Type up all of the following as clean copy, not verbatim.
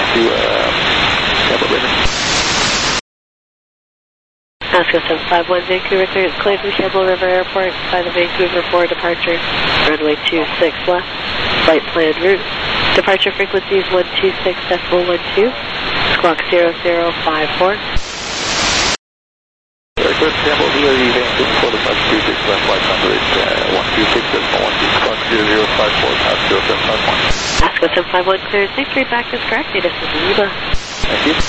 to Campbell River. Alaska 751 Vancouver clearance cleared from Campbell River Airport by the Vancouver 4 departure, runway 26 left, flight planned route. Departure frequency is 126.12, squawk 0054. Aircraft Campbell here, Vancouver 4 departure 26 left, flight number is 126.12, squawk 0054, pass 0751. Alaska 751 clearance, please read back as correct, this is Lima. Thank you.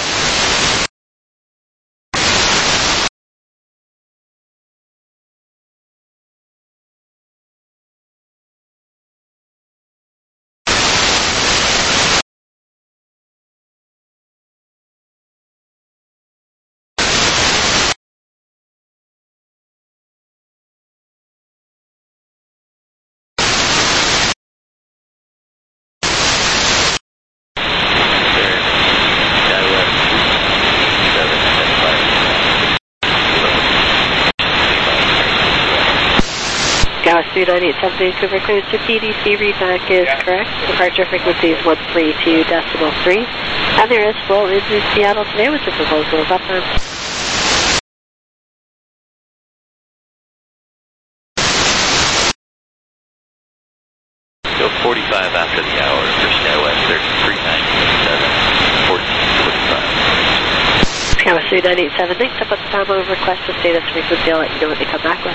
Dallas 3987 Vancouver clearance to PDC, readback is correct. Departure frequency is 132.3. And there is flow into Seattle today with the proposal of upper. Go 45 after the hour for SkyWest 3987, 1445. Dallas 3987, thanks up at the time of request the status frequency. I'll let you know what they come back with.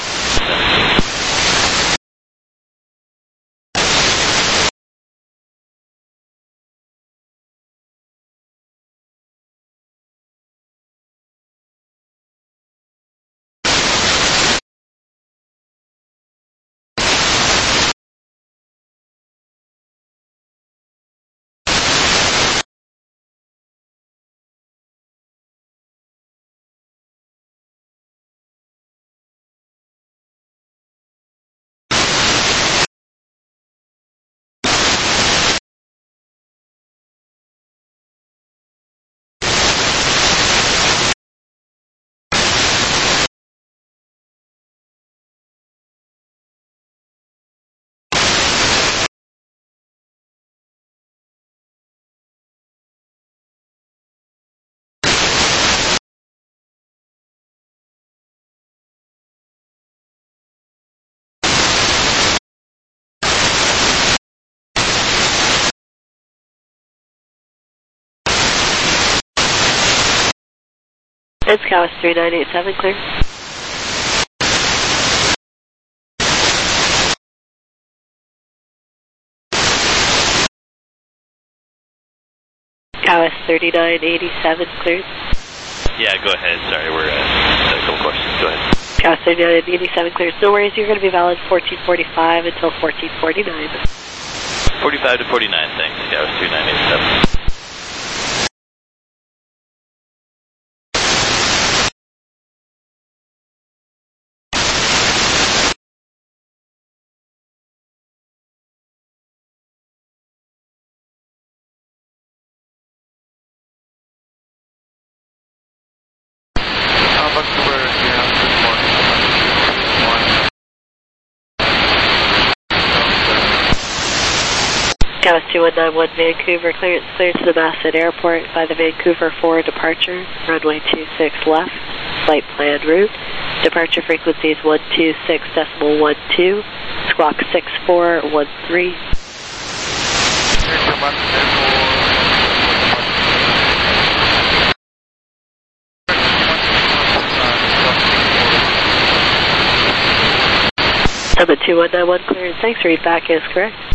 It's Dallas 3987, clear. Dallas 3987, cleared. Yeah, go ahead. Sorry, we're a couple questions. Go ahead. Dallas 3987, cleared. No worries, you're going to be valid 1445 until 1449. 45 to 49, thanks. Dallas 3987. Dallas 2191 Vancouver clearance cleared to the Masset Airport by the Vancouver 4 departure, runway 26 left, flight planned route. Departure frequency is 126.12, squawk 6413. Number 2191 clearance, thanks, read back is correct.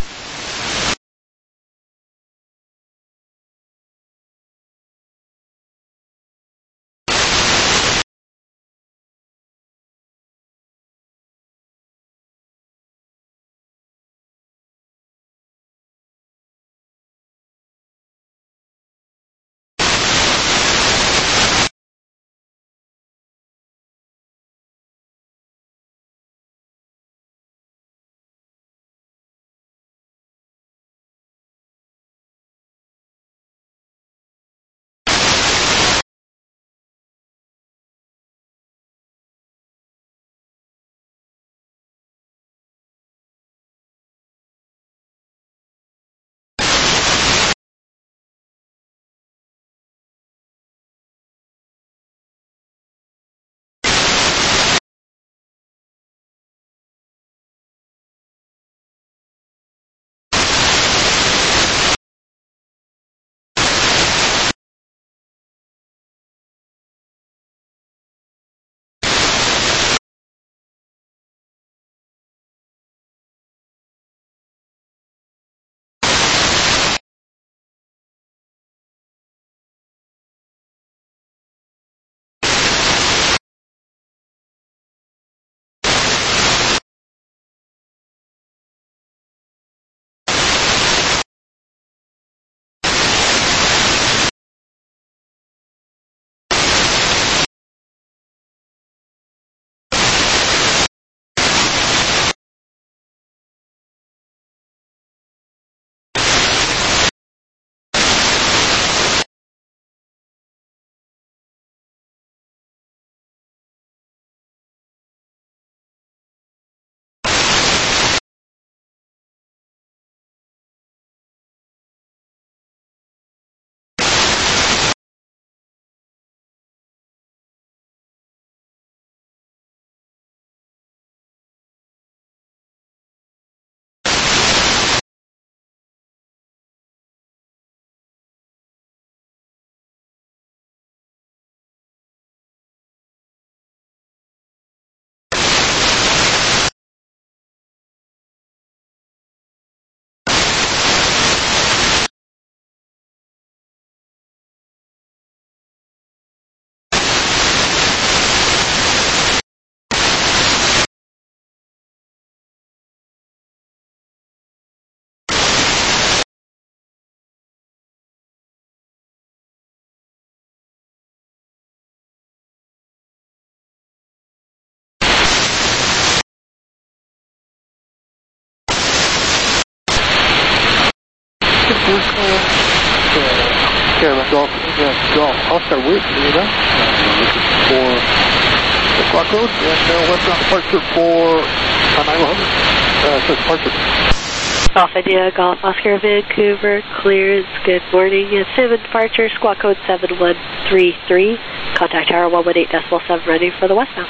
Caravan Golf, Oscar Wait, looking for the clock code and westbound departure for 900. Departure. Golf India, Golf Oscar, Vancouver, clearance, good morning. 7 departure, squawk code 7133. Contact tower 118.7, ready for the westbound.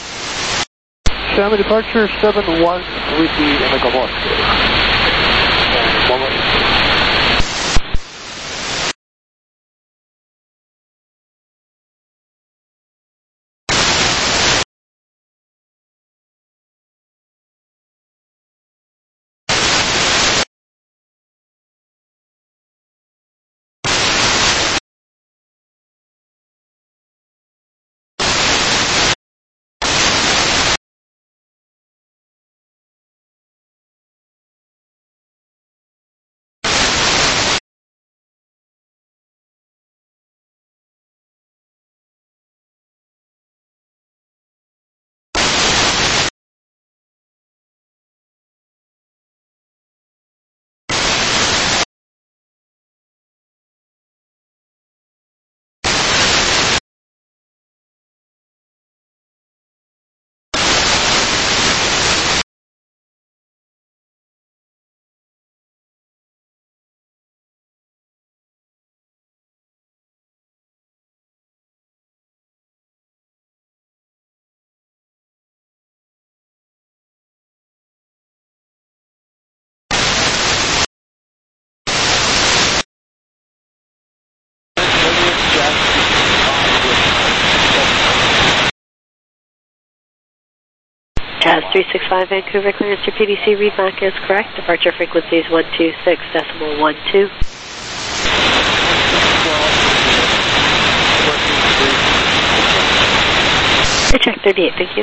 7 departure, 7133 in the Golf Oscar. And 118. Jazz 365 Vancouver, clearance your PDC readback is correct. Departure frequency is 126.12. Check 38, thank you.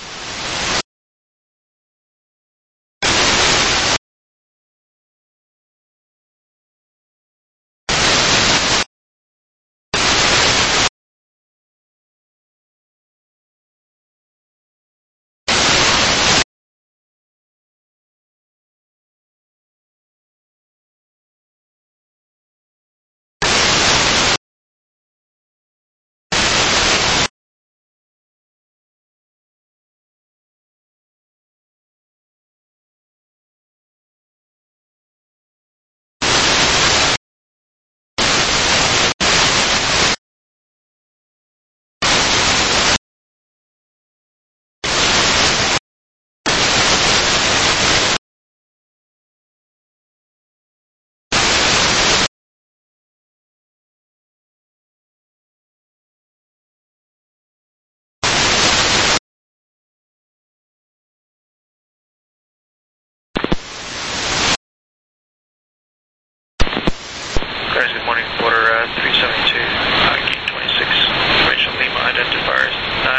Good morning, quarter 372, gate 26, Rachel Lima identifiers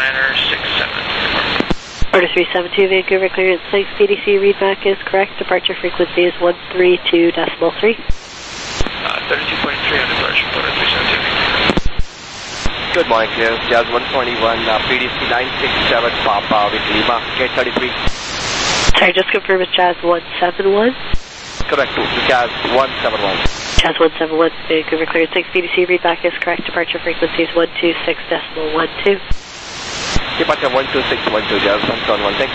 967. Order 372 Vancouver, clearance thanks. PDC readback is correct. Departure frequency is 132.3. 32.3 on departure, quarter 372. Good morning, clearance Jazz 121, PDC 967, Papa with Lima, gate 33. Sorry, just confirm it's Jazz 171. Correct, Jazz 171. Jazz 171 Vancouver, clearance thanks. PDC readback is correct. Departure frequency is 126.12. Departure 126.12, Jazz 171, thanks.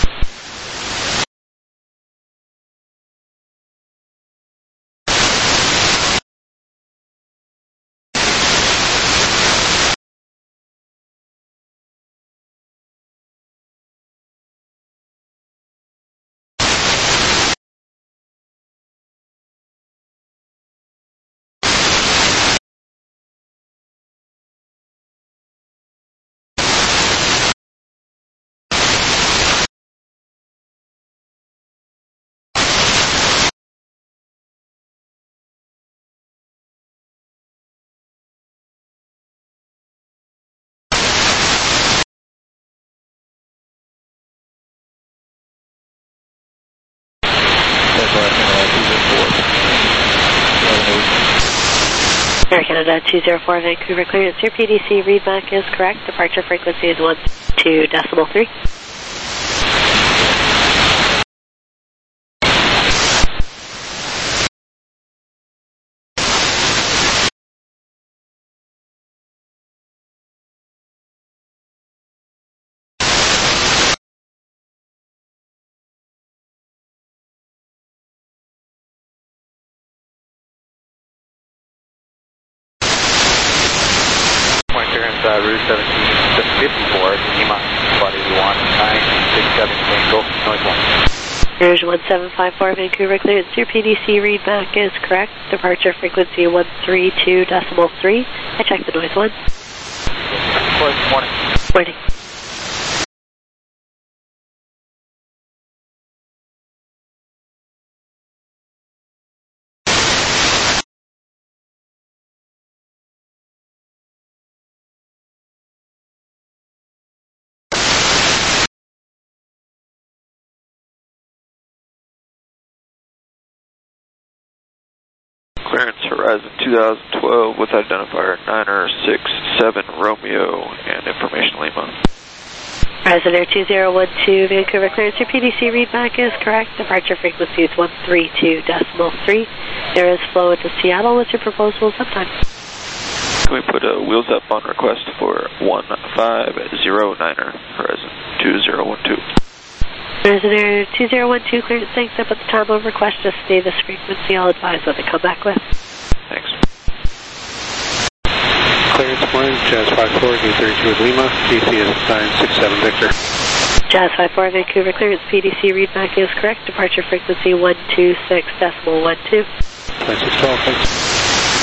Air Canada 204 Vancouver, clearance your PDC readback is correct. Departure frequency is 1.2.3. Version 1754 Vancouver clearance. Your PDC readback is correct. Departure frequency 132.3. I checked the noise one. Morning. Morning. Clearance Horizon 2012 with identifier 967 Romeo and information Lima. Horizon Air 2012 Vancouver clearance. Your PDC readback is correct. Departure frequency is 132.3. There is flow into Seattle. What's your proposal sometime? Can we put a wheels up on request for 1509er Horizon 2012? Horizon Air 2012 clearance. Thanks. Up at the time of request, just stay this frequency. I'll advise what they come back with. Thanks. Clearance morning, Jazz 54, D32 with Lima, DC is 967 Victor. Jazz 54 Vancouver clearance. PDC readback is correct. Departure frequency 126.12. 2612, thanks.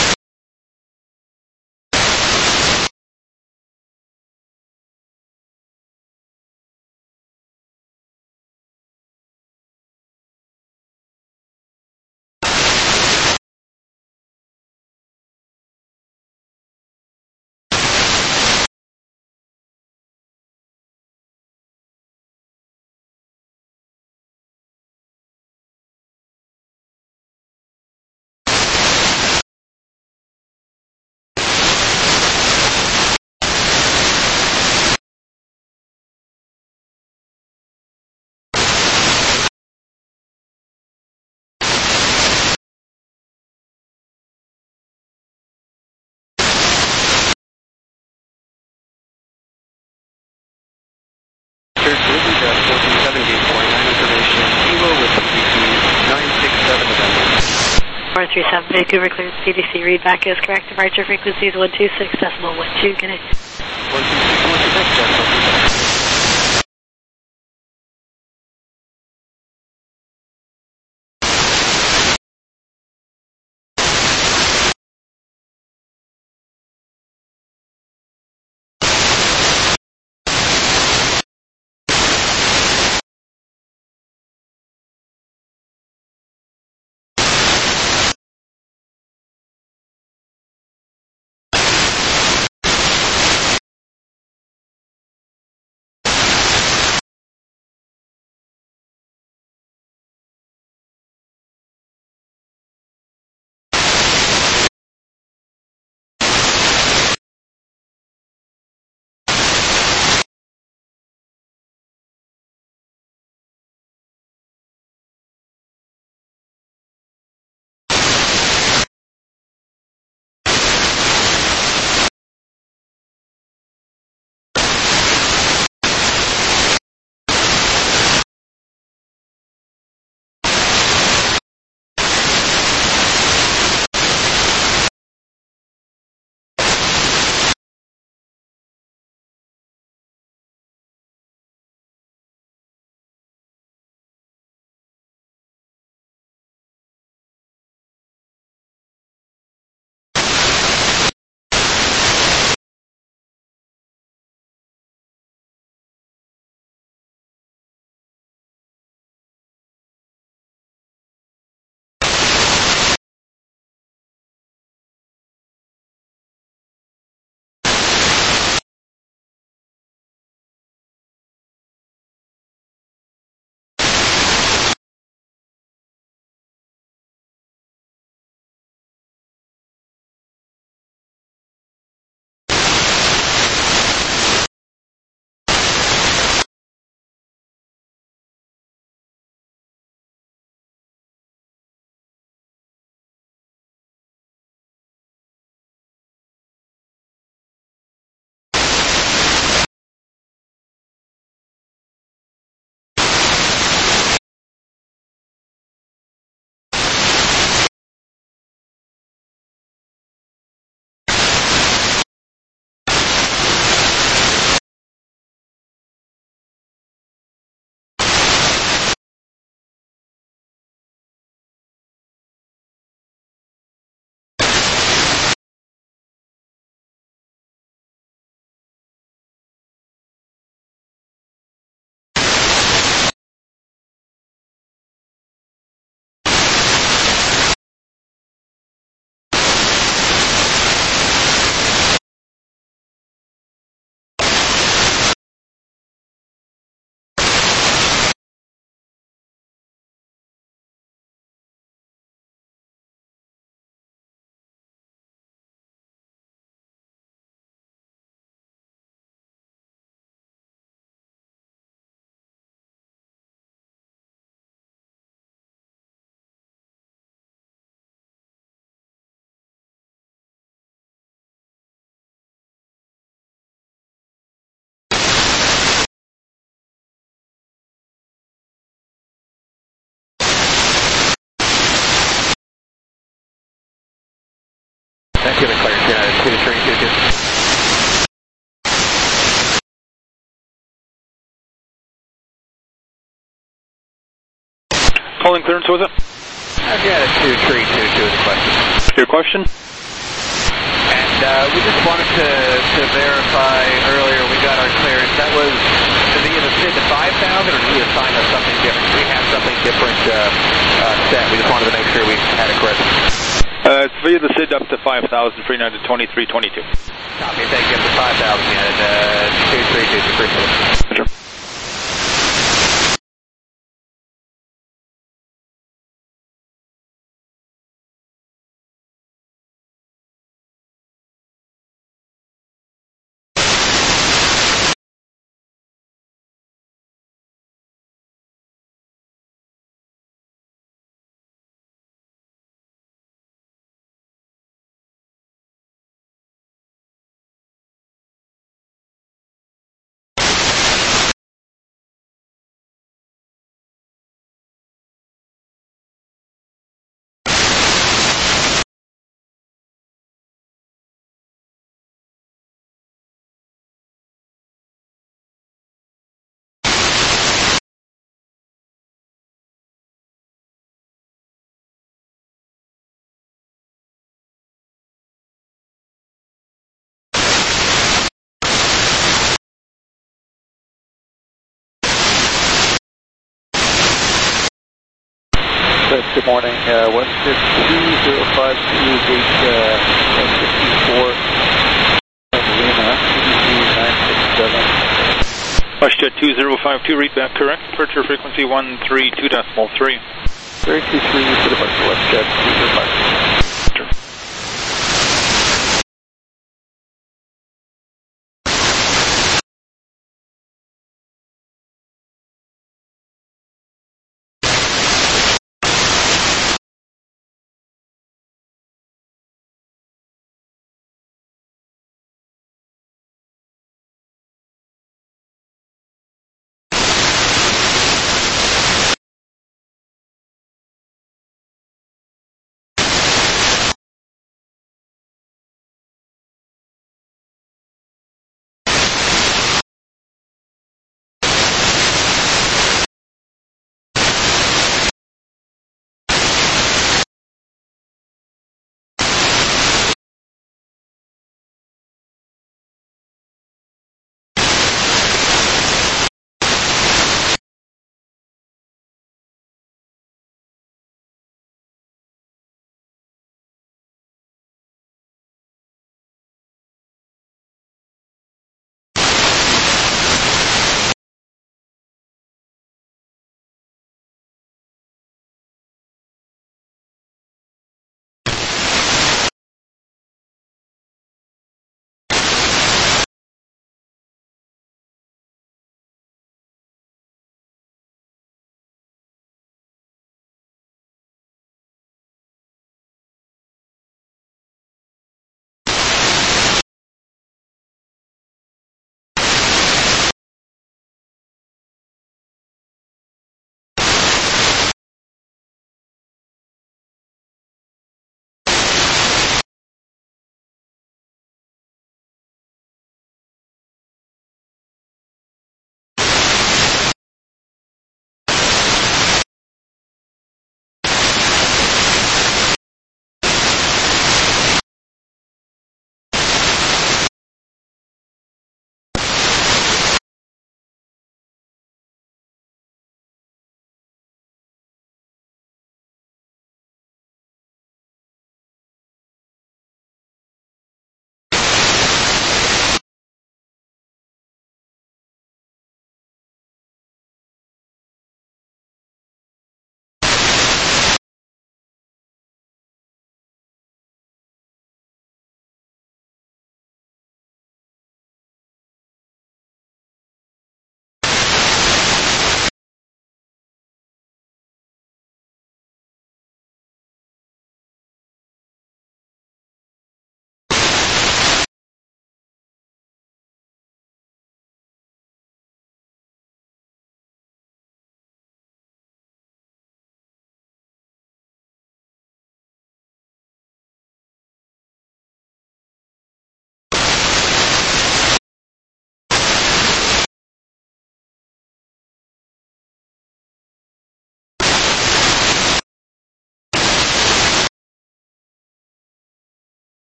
November. 437 Vancouver clearance. PDC readback is correct. Departure frequency is 126.12. Good night. 126.12. Calling clearance, was it? I've got a 2322 as a question. Your question? And we just wanted to verify earlier we got our clearance. That was via the SID to 5,000 or did he assign us something different? We have something different set. We just wanted to make sure we had it correct. It's via the SID up to 5,000, 300 to 2322. Copy, thank you. Up to 5,000 and 232, appreciate it. Sure. Good morning. West 2052 gate 64 Lima, CDC 967. WestJet 2052, read back correct. Departure frequency 132.3. 323 to the WestJet 2052. Sure.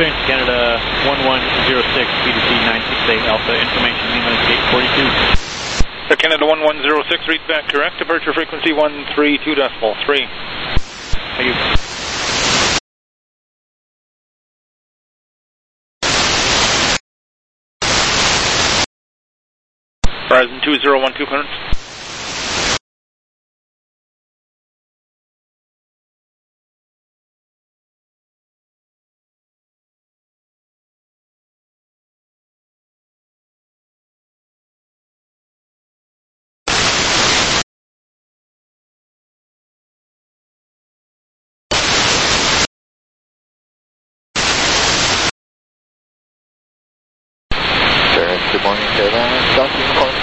Experience Canada 1106, BDC 968 Alpha, information Lima Gate 42. Canada 1106, read back correct. Departure frequency 132.3. Thank you. Horizon 2012 clearance. Good morning, South Uniform,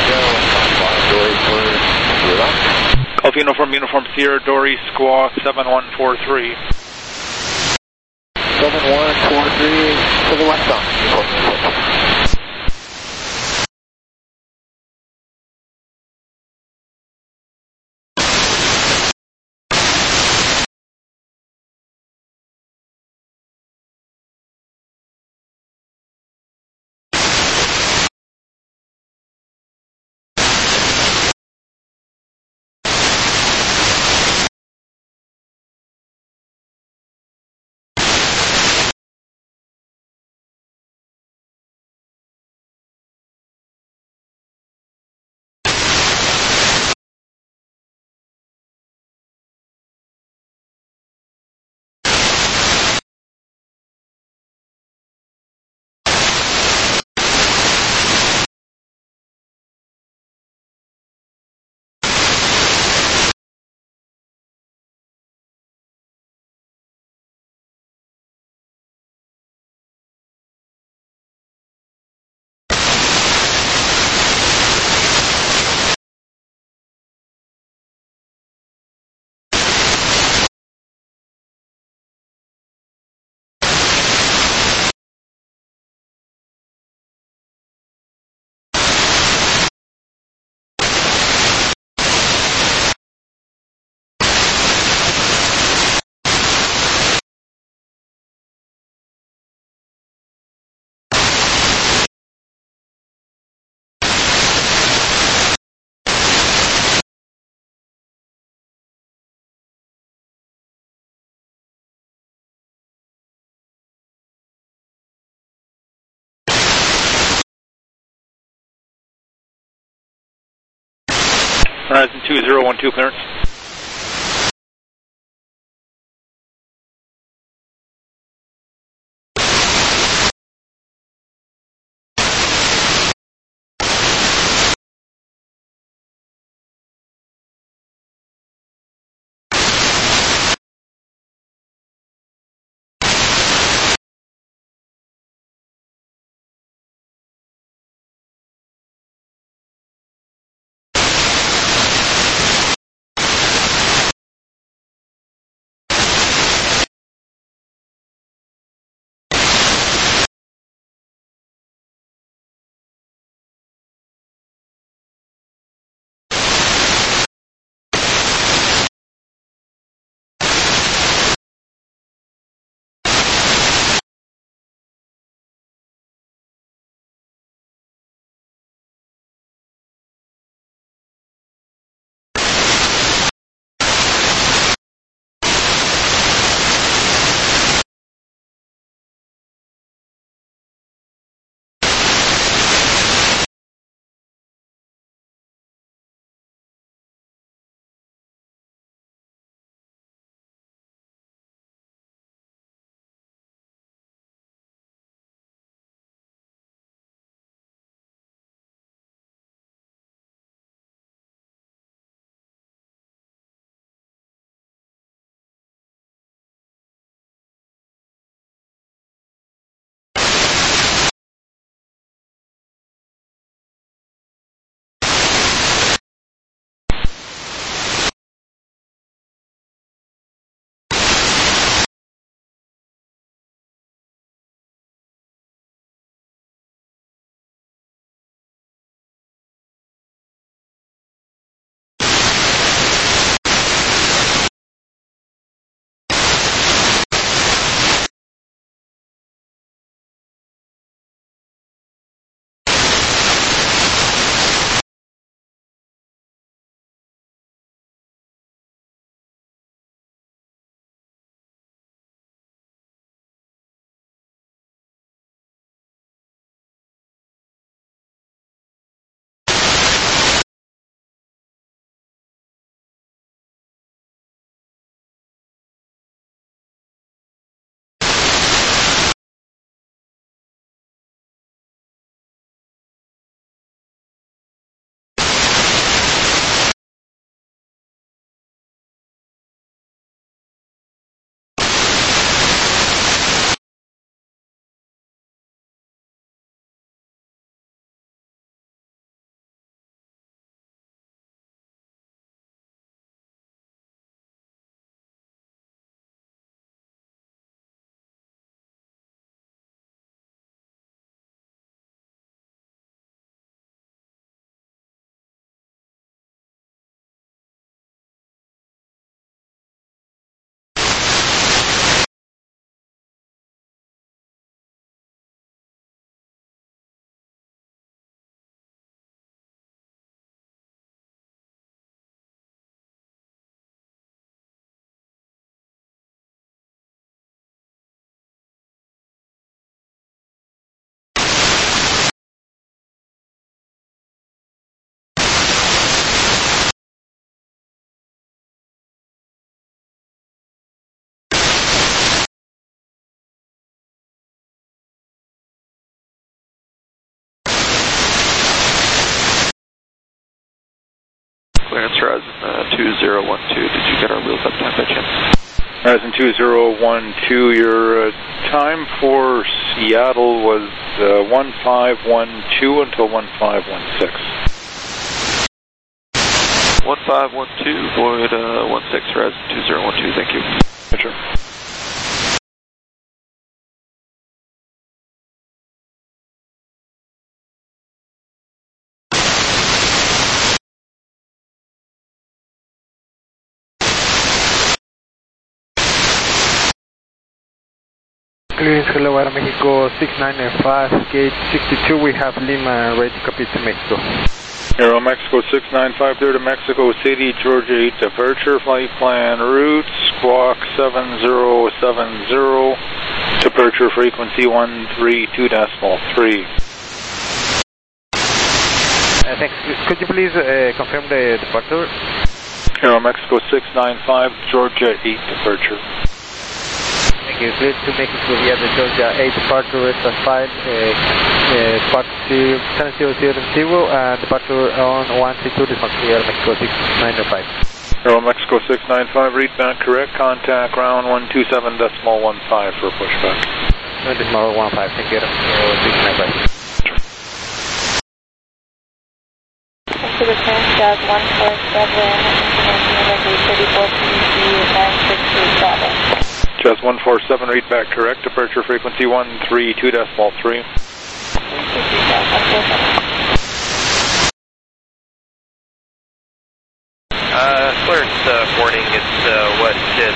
Golf Uniform Sierra Dory Squawk 7143. 7143 to the westbound. Horizon 2012 clearance. Horizon 2012. Did you get our wheels up time by chance? Horizon 2012, your time for Seattle was 1512 until 1516. 1512, Void 16, Horizon 2012, thank you. Sure. Clearance, hello, Aeromexico 6995, gate 62, we have Lima ready to copy to Mexico. Aero Mexico 6950 to Mexico City, Georgia 8 departure, flight plan route, squawk 7070, departure frequency 132.3. Thanks. Could you please confirm the departure? Aero Mexico 695, Georgia 8 departure. Thank you. Clear to Mexico via the Georgia 8 departure, rest of 5, squawk 7070, and departure on 132, this must be Aero Mexico 6905. Aero Mexico 695, read back correct, contact ground 127.15 for pushback. 127.15, thank you, Aero 695. To the current Jazz 147, information number 34 PDC 9637. Jazz 147, read back correct, departure frequency 132.3. Clearance warning, it's what is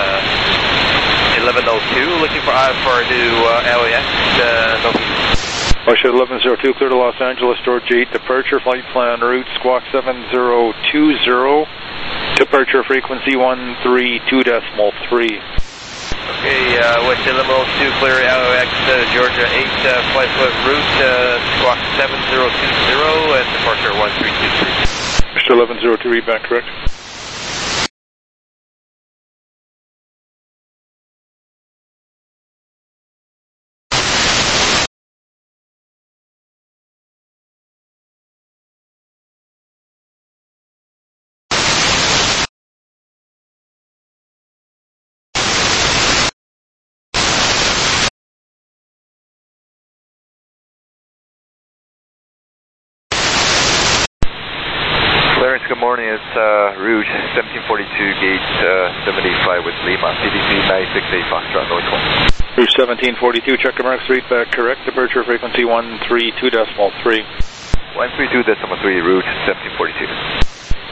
1102, looking for a new LAX, Russia 1102, clear to Los Angeles, Georgia 8 departure, flight plan route, squawk 7020, departure frequency 132.3. Okay, West 1102, clear LAX, Georgia 8, flight route, squawk 7020, and departure 1323. Mr. 1102, read back correct. Good morning, it's route 1742, gate 75 with Lima, CDC 968 Foxtrot, North 1. Route 1742, check marks, read back correct, departure frequency 132.3. 132.3, route 1742.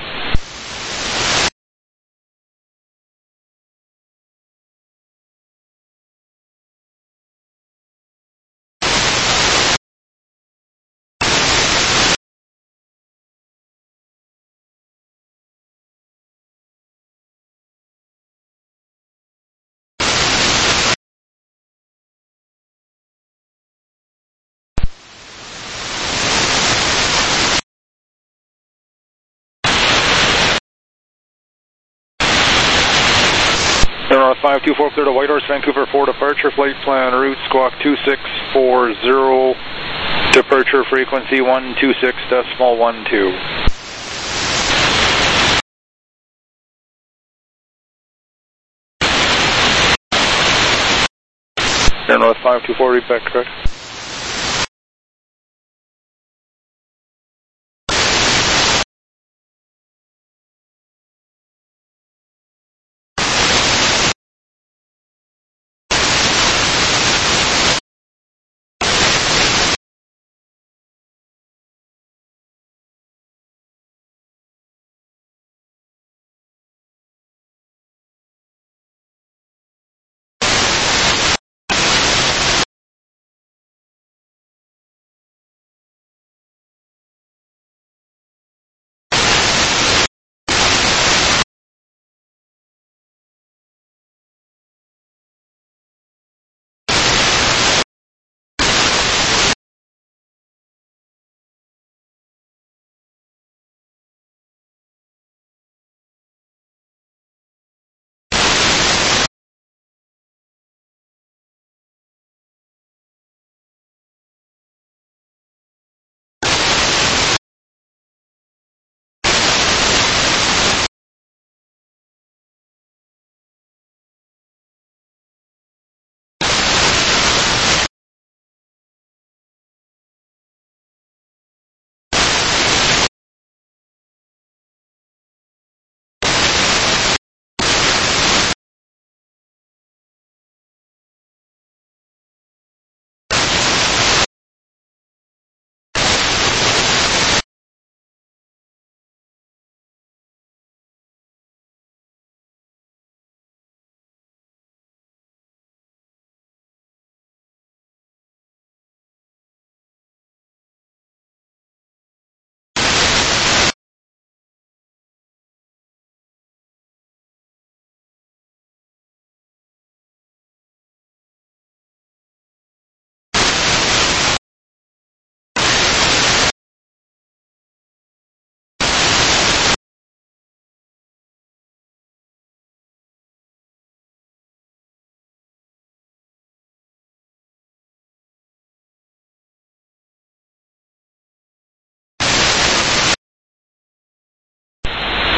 North 524, clear to Whitehorse, Vancouver 4 departure, flight plan route, squawk 2640, departure frequency 126.12. North 524, read back correct.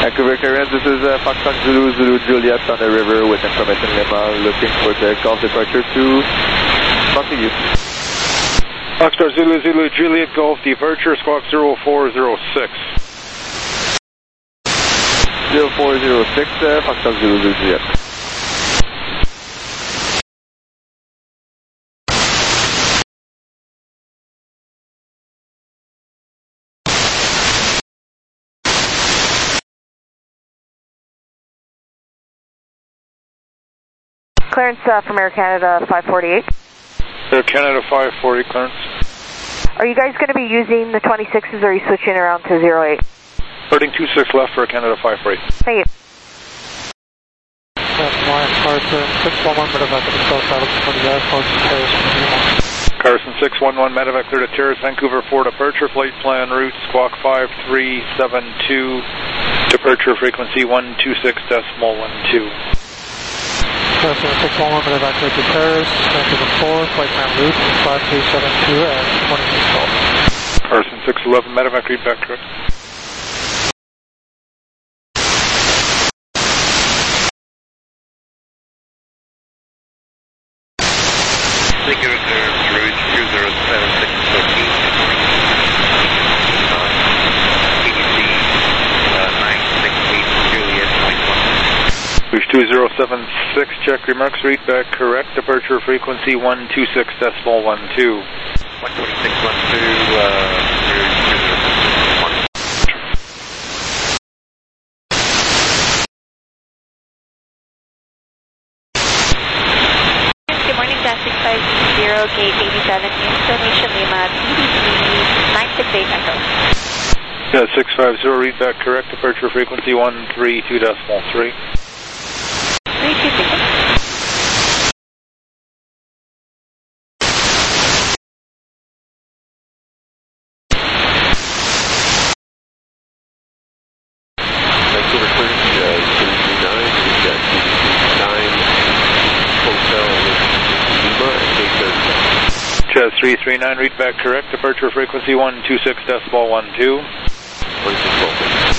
Vancouver clearance, this is Foxtrot Zulu, Zulu Juliet on the river with information Lima, looking for the Gulf departure to Mountain Foxtrot Zulu, Zulu Juliet, Gulf departure, squawk 0406. 0406, Foxtrot Zulu, Zulu Juliet. Clearance from Air Canada 548. Air Canada 540 clearance. Are you guys going to be using the 26s or are you switching around to 08? Heading 26 left for Canada 540. Thank you. Carson 611 medevac clear to Terrace, Vancouver 4 departure, flight plan route squawk 5372, departure frequency 126.12. Carson 611 medevac clear to Terrace, Vancouver 4, flight plan route 5372 and 26 Golf. Carson 611 medevac read back correct. Vancouver clearance route 207614. TDC 968 Juliet 91. Rouge 2076, check remarks, read back correct, departure frequency 126.12. 126.12, Good morning, Dash 650, gate 87, information Lima, TDC 968 Echo. Yeah, 650, read back correct, departure frequency 132.3. 3266. Vancouver clearance 339, we've got TDC 9 Hotel Lima and gate 30. Chaz 339, read back correct, departure frequency 126.12. 26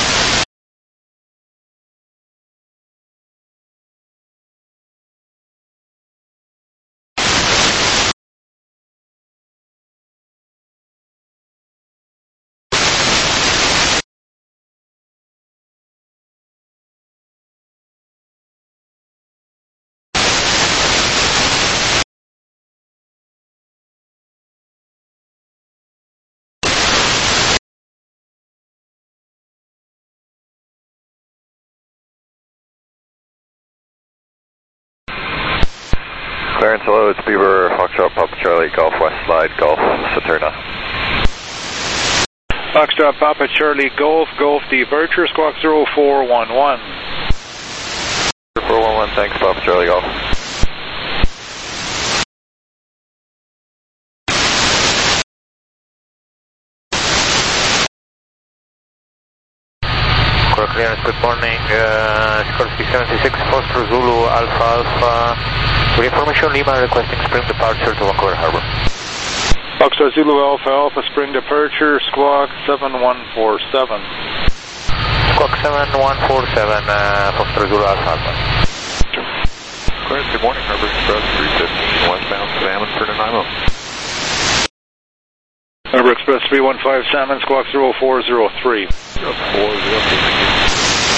Clearance, hello, it's Beaver, Foxtrot, Papa Charlie, Golf West Slide, Golf, Saturna. Foxtrot, Papa Charlie, Golf, Golf departure, squawk 0411. 0411, thanks, Papa Charlie, Golf. Core clearance, good morning, Sikorsky 76, Foster Zulu, Alpha Alpha. With information Lima requesting spring departure to Vancouver Harbor. Foxtrot Zulu Alpha Alpha spring departure, squawk 7147. Squawk 7147, Foxtrot Zulu Alpha Alpha. Clearance, good morning, Harbor Express 315, westbound Salmon for Nanaimo. Harbor Express 315 Salmon, squawk 0403. 0403, thank you.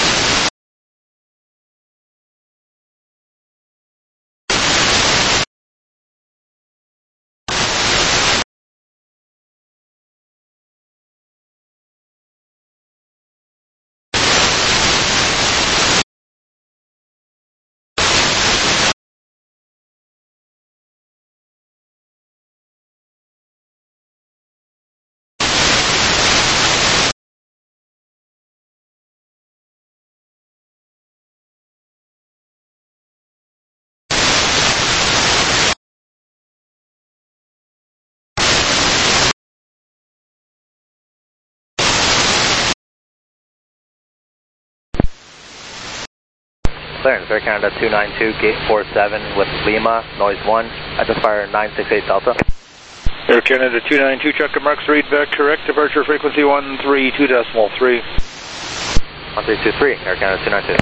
Clearance, Air Canada 292, gate 47 with Lima, noise 1, identifier 968 Delta. Air Canada 292, check remarks, read back correct, departure frequency 132.3. 1323, Air Canada 292.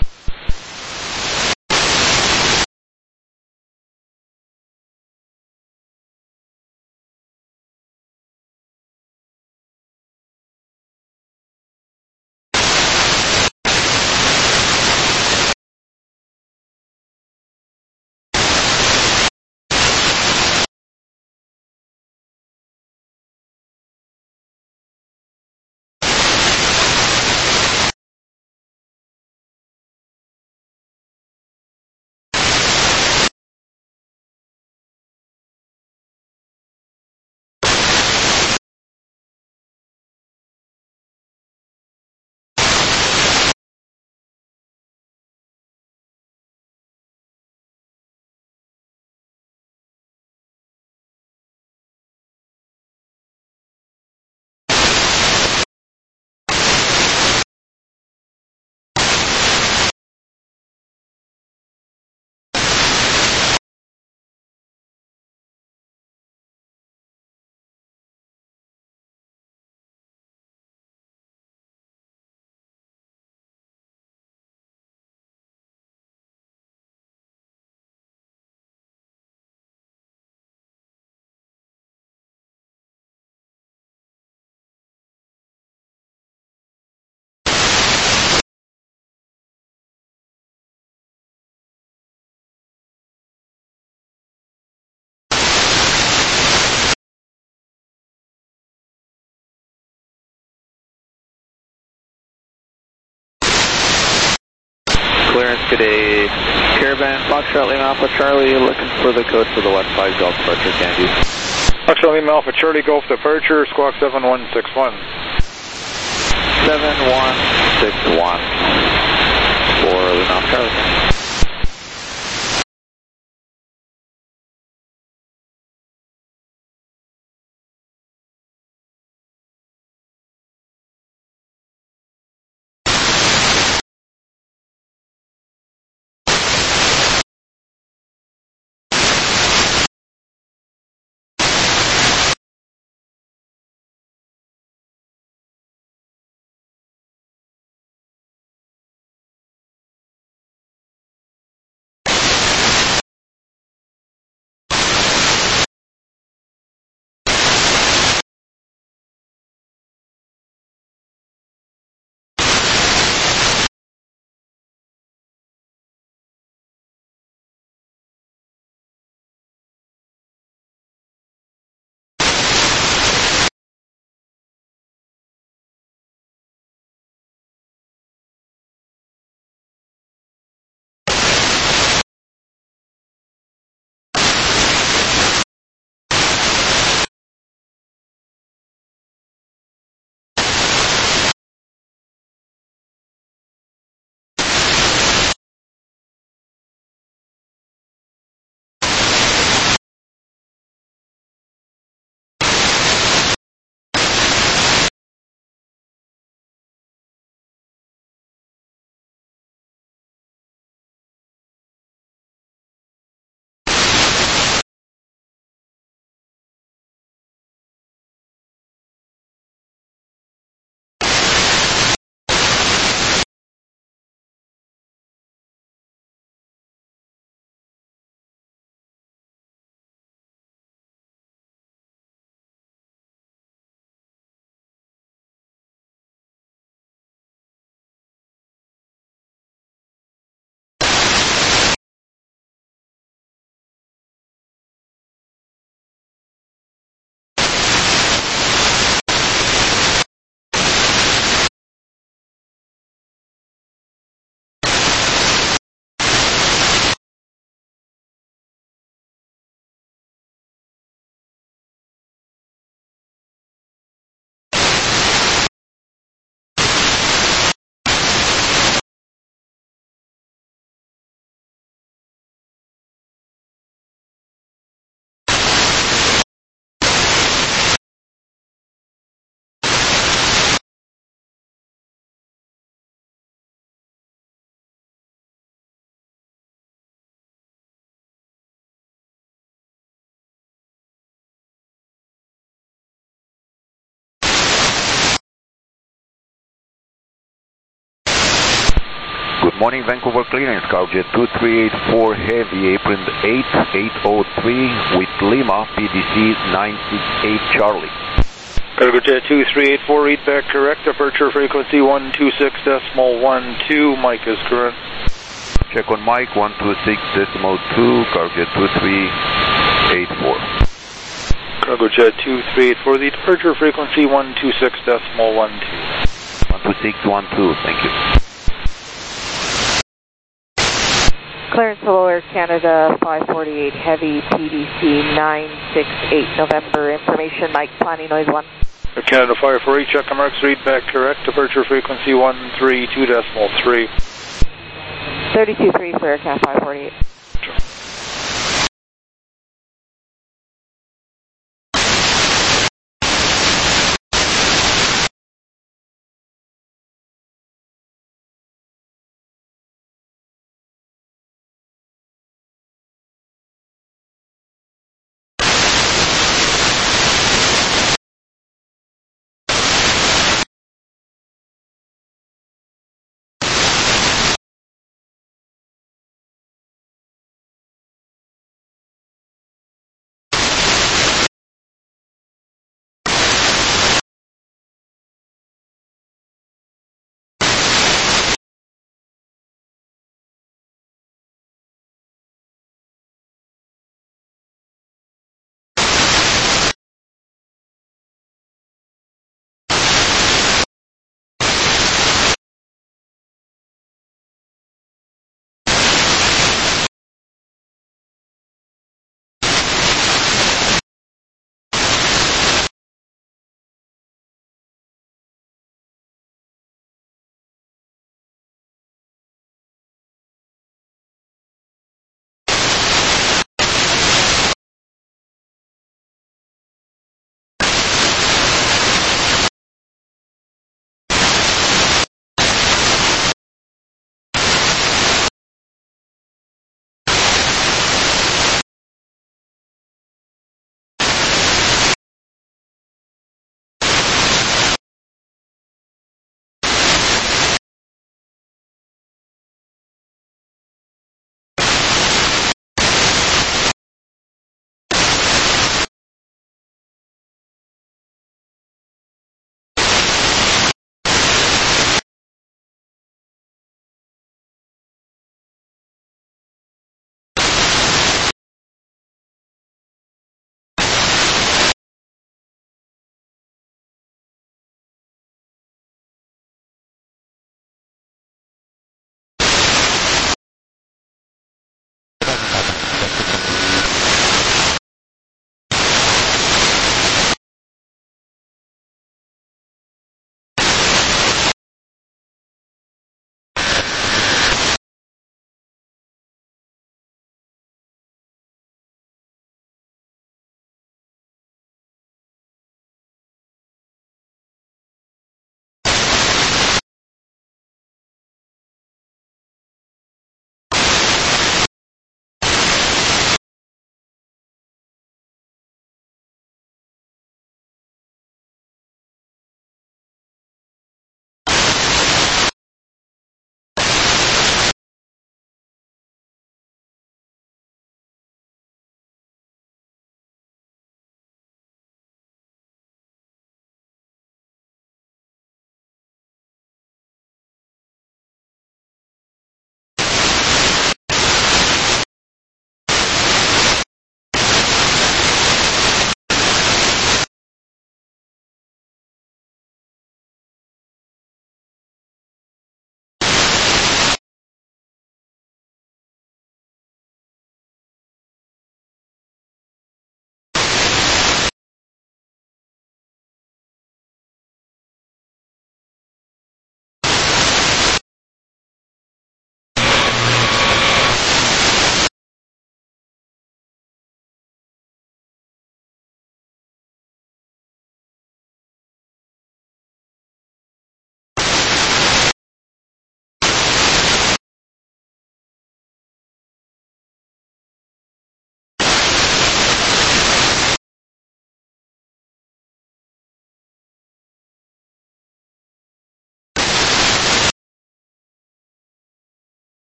Clearance today, Caravan, Foxtrot Lima Alpha Charlie, looking for the code for the West 5 Golf departure, Candy. Foxtrot Lima Alpha Charlie, Golf departure, squawk 7161. 7161 for Lima Alpha Charlie. morning, Vancouver clearance, Cargojet 2384 Heavy, apron 8803 with Lima, PDC 968 Charlie. Cargojet 2384, read back correct, departure frequency 126.12, Mike is current. Check on Mike, 126.2, Cargojet 2384. Cargojet 2384, the departure frequency 126.12. 12612, thank you. Clearance below Air Canada 548 Heavy, PDC 968 November. Information, Mike, planning noise 1. Air Canada 548, check the marks, read back correct, departure frequency 132.3. 32.3 for Air Canada 548.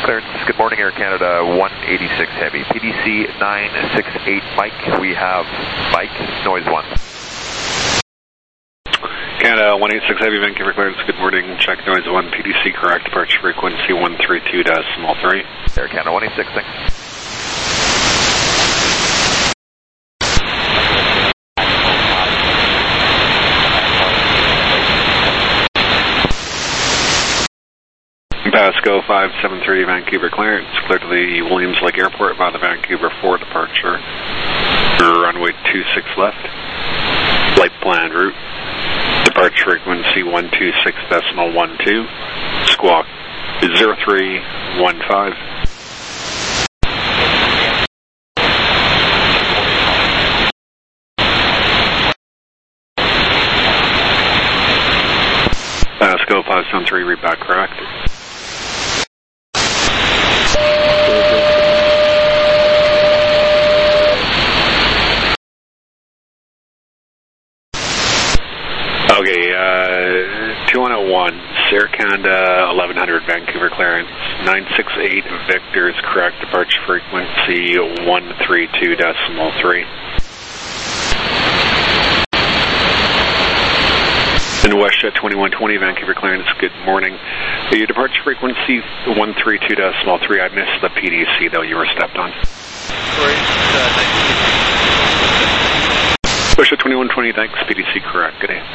Clearance, good morning, Air Canada 186 Heavy. PDC 968 Mike, we have Mike, noise 1. Canada 186 Heavy, Vancouver clearance, good morning, check noise 1, PDC correct, departure frequency 132.3. Air Canada 186, thanks. Pasco 573 Vancouver clearance, clear to the Williams Lake Airport via the Vancouver 4 departure. Runway 26 left. Flight plan route. Departure frequency 126.12. Squawk 0315. Pasco 573, read back correct. Okay, 2101, Air Canada 1100 Vancouver clearance, 968 Victor is correct, departure frequency 132.3. And WestJet 2120 Vancouver clearance, good morning. Your departure frequency 132.3. I missed the PDC though, you were stepped on. Sorry, WestJet 2120, thanks, PDC correct, good day.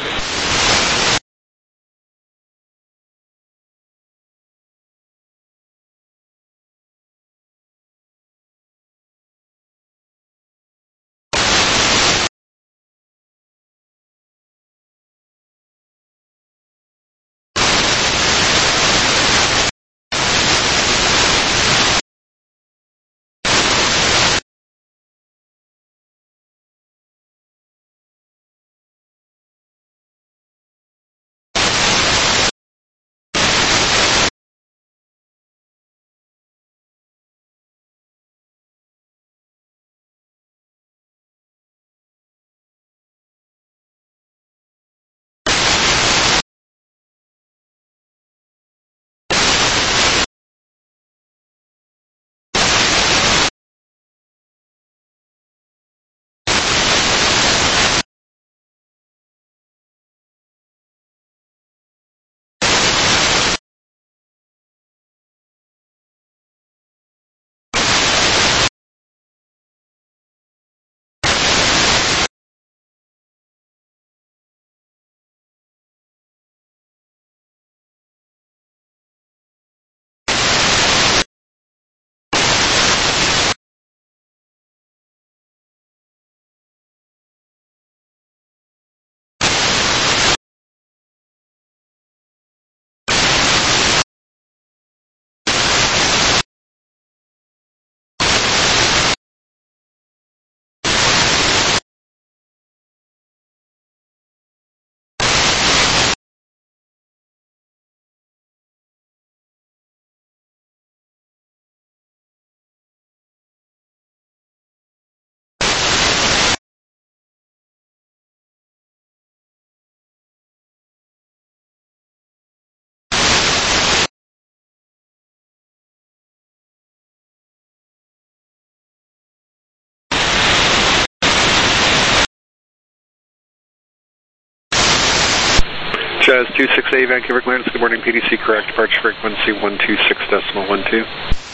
Jazz 268 Vancouver clearance, good morning, PDC correct, departure frequency 126.12.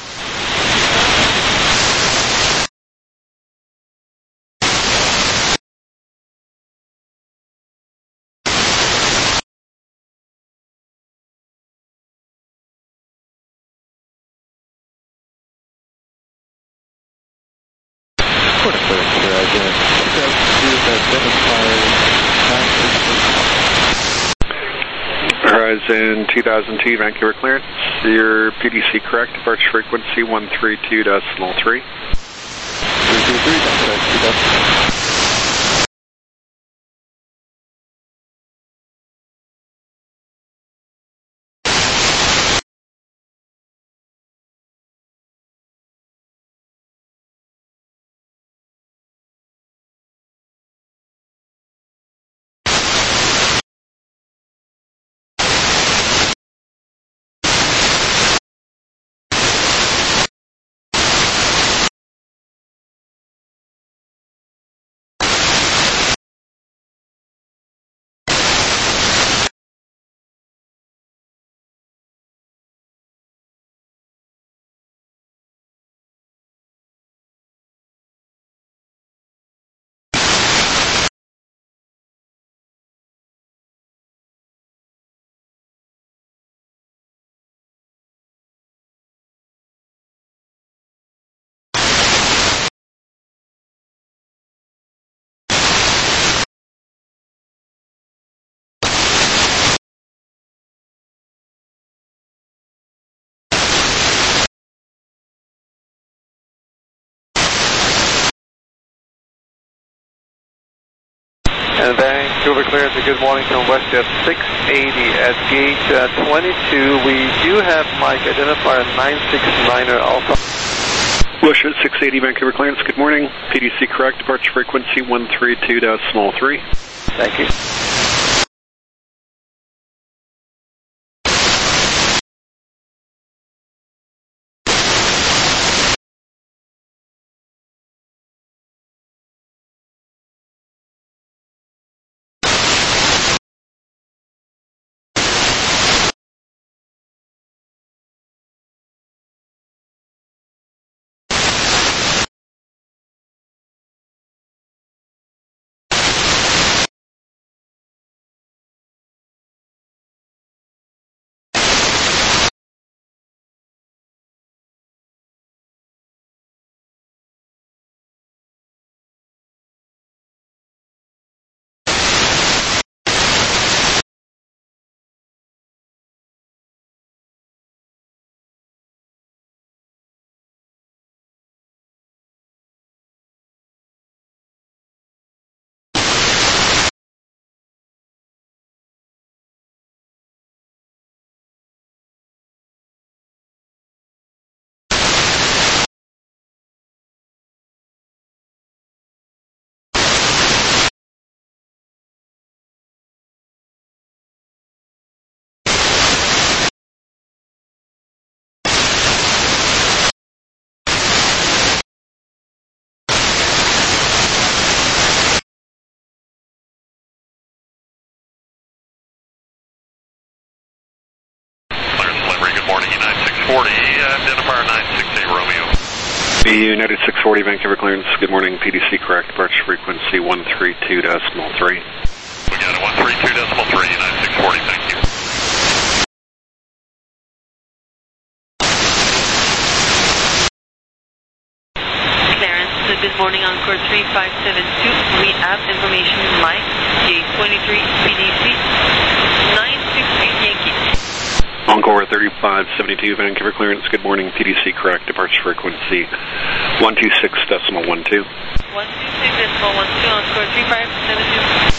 Horizon 2002 Vancouver clearance, your PDC correct, departure frequency 132.3. 323, And Vancouver clearance, good morning from WestJet 680 at gate 22. We do have Mike identifier 969er Alpha. WestJet 680 Vancouver clearance, good morning. PDC correct, departure frequency 132.3. Thank you. United 640 Vancouver clearance, good morning. PDC correct, departure frequency 132.3. We got a 132.3, United 640, thank you. Clearance, good morning, Encore 3572. We have information Mike, gate 23, PDC 968 Yankee. Encore 3572 Vancouver clearance, good morning. PDC correct, departure frequency 126.12. 126.12, Encore 3572.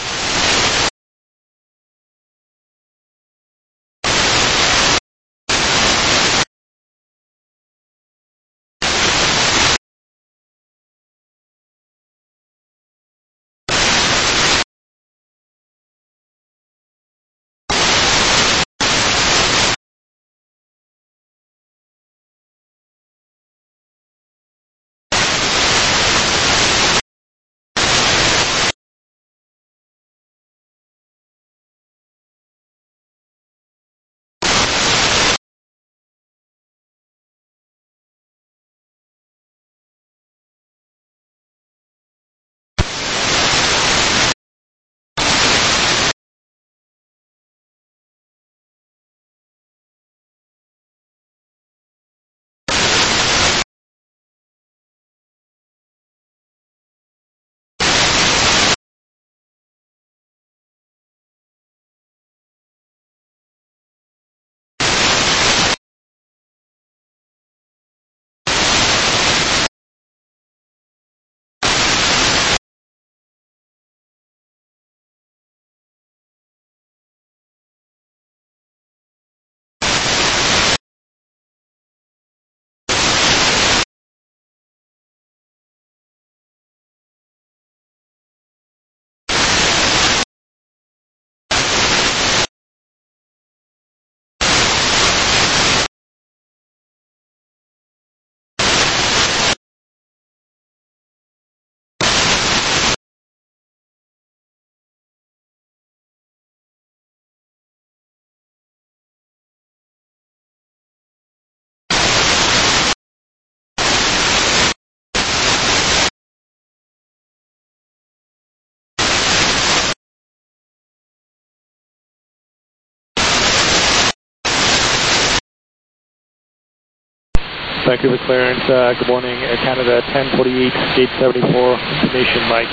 Vancouver clearance, good morning, Air Canada 1048, gate 74, information Mike,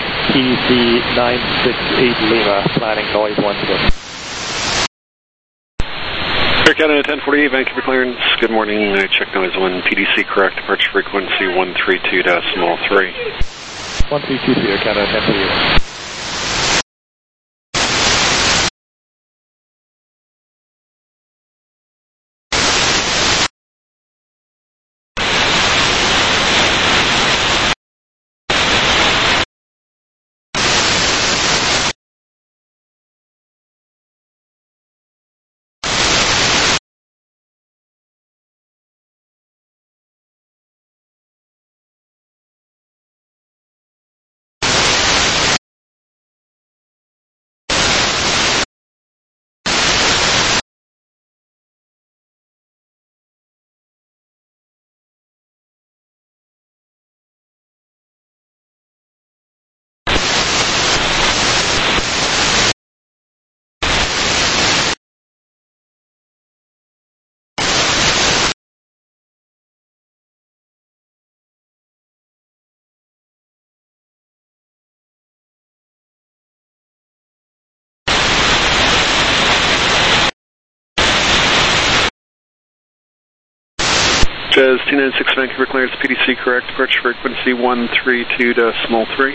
PDC 968 Lima, planning noise 10. Air Canada 1048, Vancouver clearance, good morning, check noise 1, PDC correct, departure frequency 132.3. 1323, Air Canada 1048. Says 296 Vancouver clearance, PDC correct, departure frequency 132.3.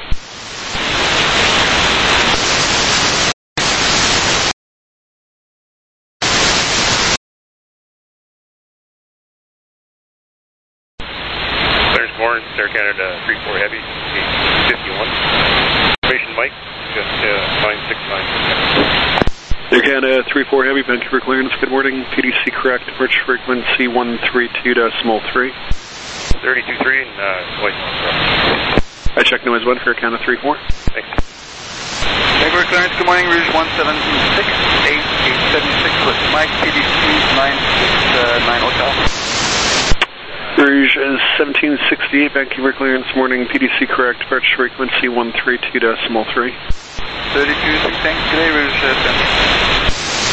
Clearance Warren, Air Canada 34 Heavy, 51. Information Mike, just 969. Air Canada 34 Heavy, Vancouver clearance, good morning, PDC correct, departure frequency 132.3. 32.3 and noise 1. I check noise 1 for Air Canada 34. Thanks. Vancouver clearance, good morning, Rouge 176, with Mike, PDC 969 Hotel. Rouge is 1768, Vancouver clearance, morning, PDC correct, departure frequency 132.3. 32.6, thanks, today, Rouge 10.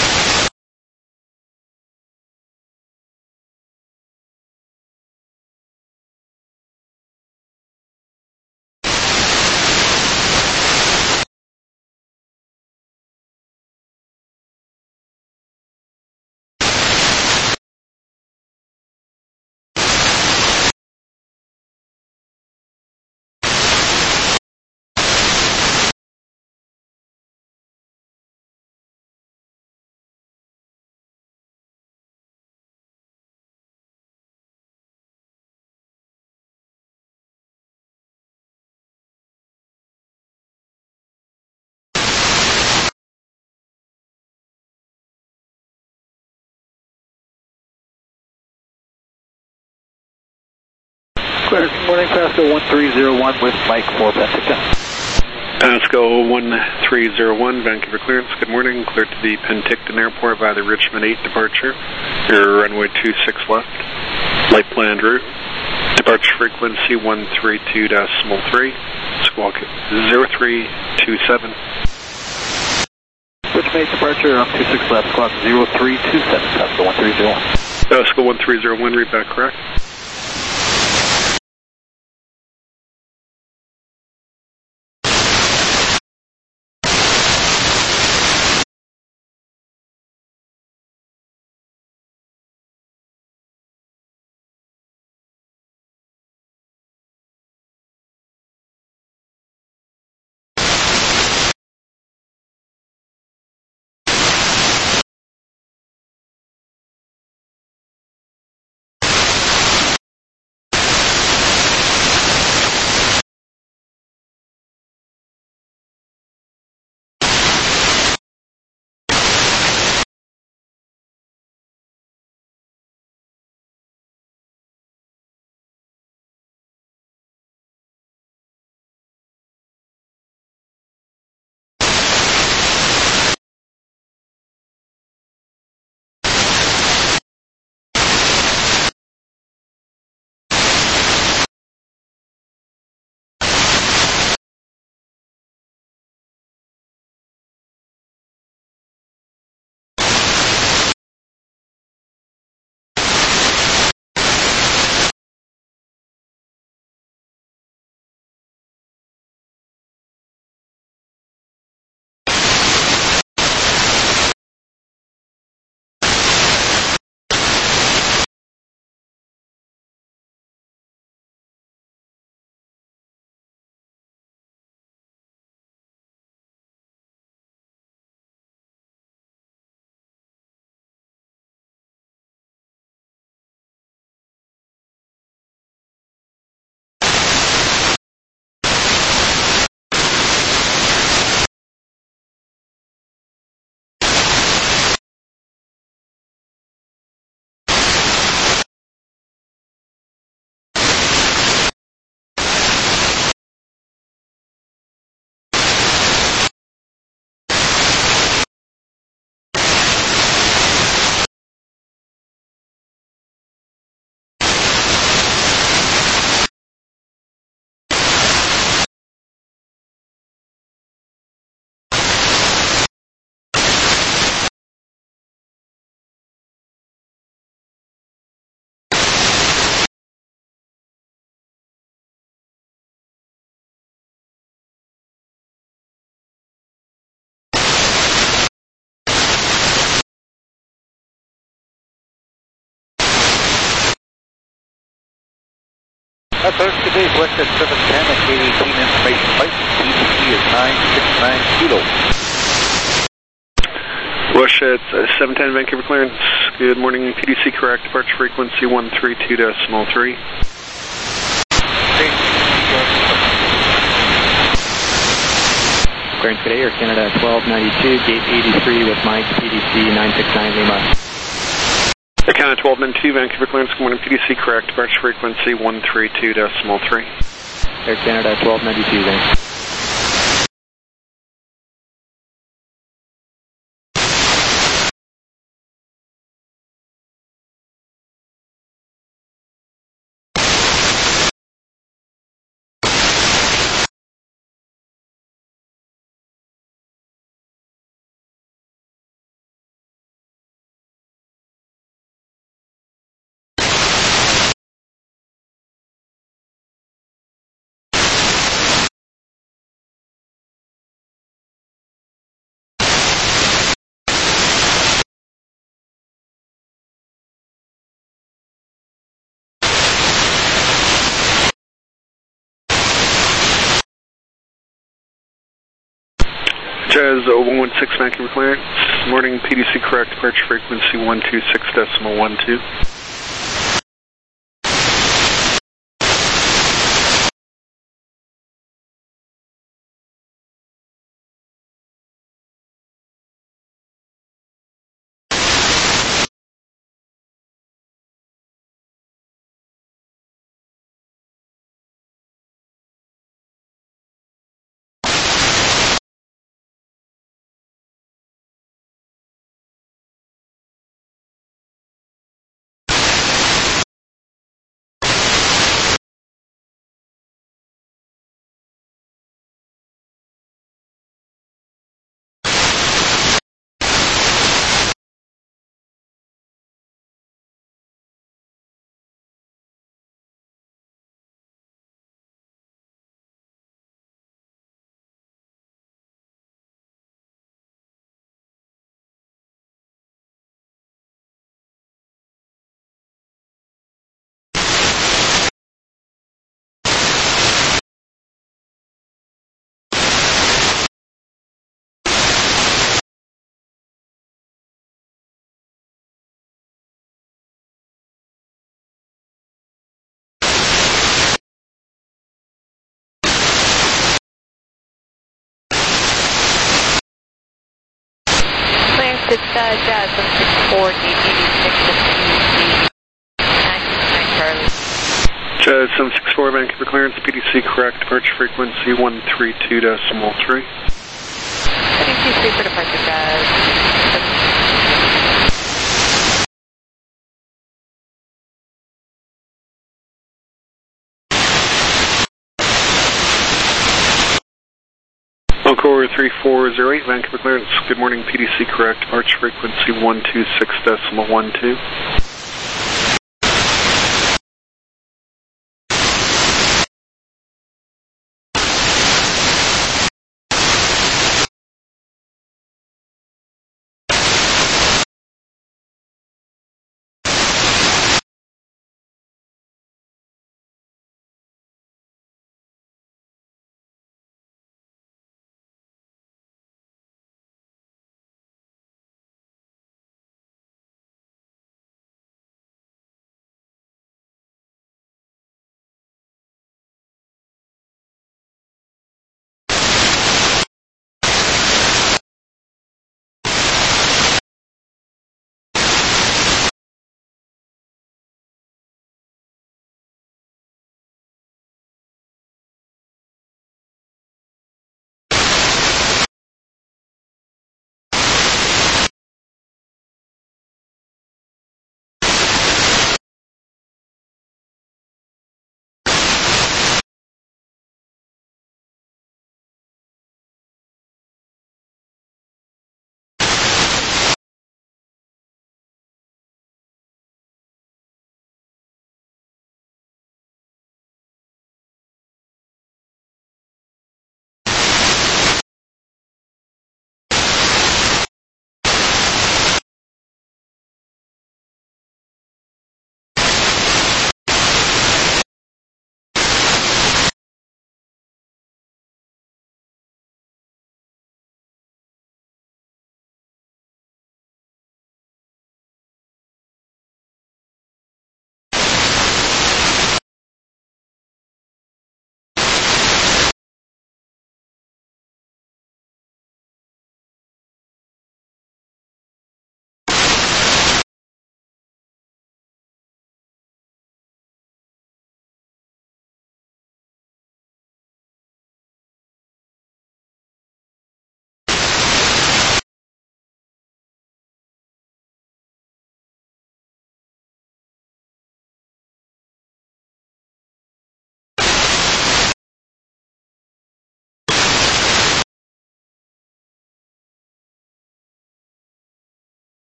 Clearance, good morning, Pasco 1301 with Mike for Penticton. Pasco 1301, Vancouver clearance, good morning, cleared to the Penticton Airport via the Richmond 8 departure. Your runway 26 left, light planned route, departure frequency 132.3, squawk 0327. Switchmate departure on 26 left, squawk 0327, Pasco 1301. Pasco 1301, read back correct. First today's West at 710 at 818 information flight. PDC is 969 kilo. Rush at 710 Vancouver clearance. Good morning, PDC correct. Departure frequency 132.3. Clearance today, Air Canada 1292, gate 83 with Mike, PDC 969 Lima. Air Canada 1292, Vancouver clearance. Good morning, PDC correct. Departure frequency 132.3. Air Canada 1292, thanks. Jazz 116 Vancouver clearance. Morning, PDC correct. Departure frequency 126.12. It's Jazz 164, gate 86 969 Charlie. Jazz 764 Vancouver clearance. PDC correct. Departure frequency 132.3. Heading 23 for departure, Jazz. Encore 3408 Vancouver clearance. Good morning, PDC correct. Departure frequency 126.12.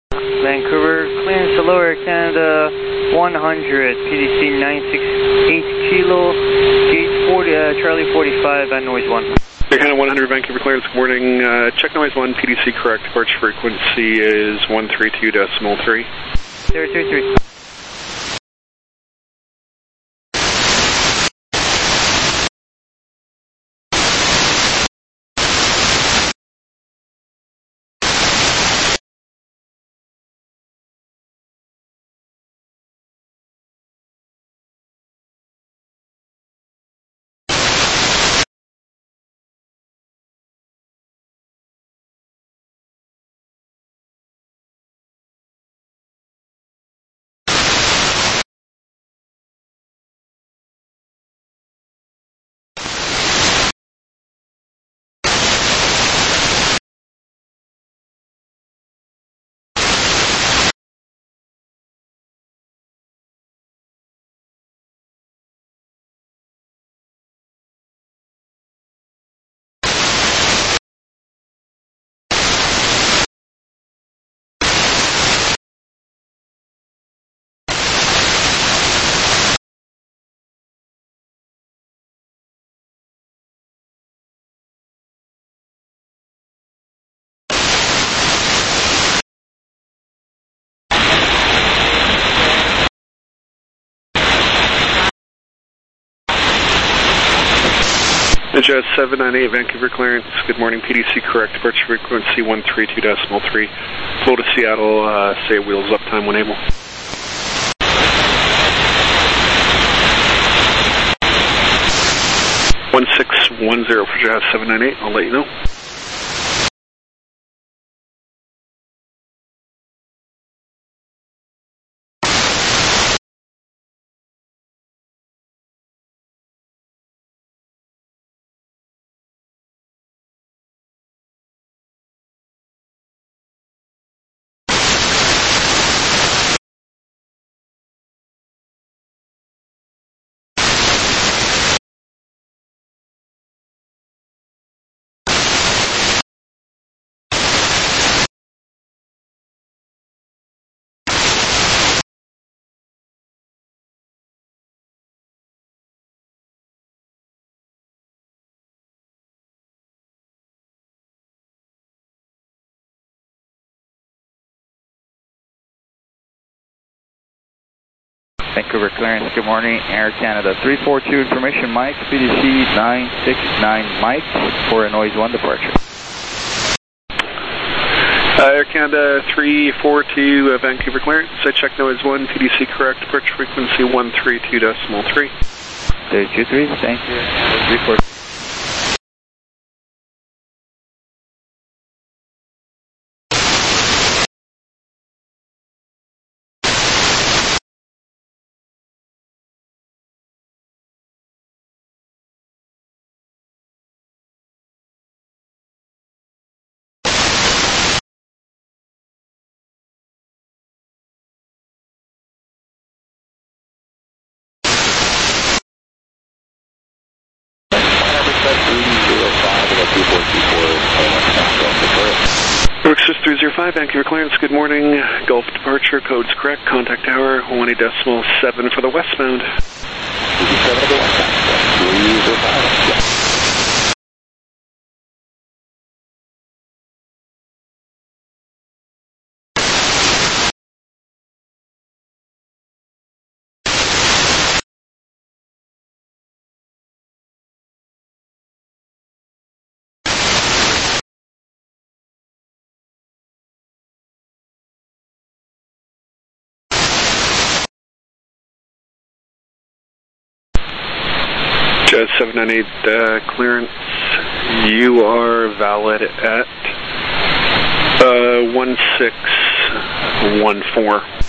Vancouver, clearance to Lower Air Canada 100, PDC 968 Kilo, gate 40, Charlie 45 and noise 1. Air Canada 100, Vancouver clearance, good morning. Check noise 1, PDC correct, departure frequency is 132.3. 033. Jazz 798, Vancouver clearance, good morning, PDC correct, departure frequency 132.3. Flow to Seattle, say wheels up, time when able. 1610 for Jazz 798, I'll let you know. Vancouver clearance, good morning, Air Canada 342, information Mike, PDC 969 Mike, for a noise 1 departure. Air Canada 342, Vancouver clearance, I check noise 1, PDC correct, departure frequency 132.3. 323, thank you, 342. Brooks 305, Vancouver clearance, good morning, Gulf departure, code's correct, contact tower 18.7 for the westbound. 7 for the westbound, Jazz 798 clearance, you are valid at 1614.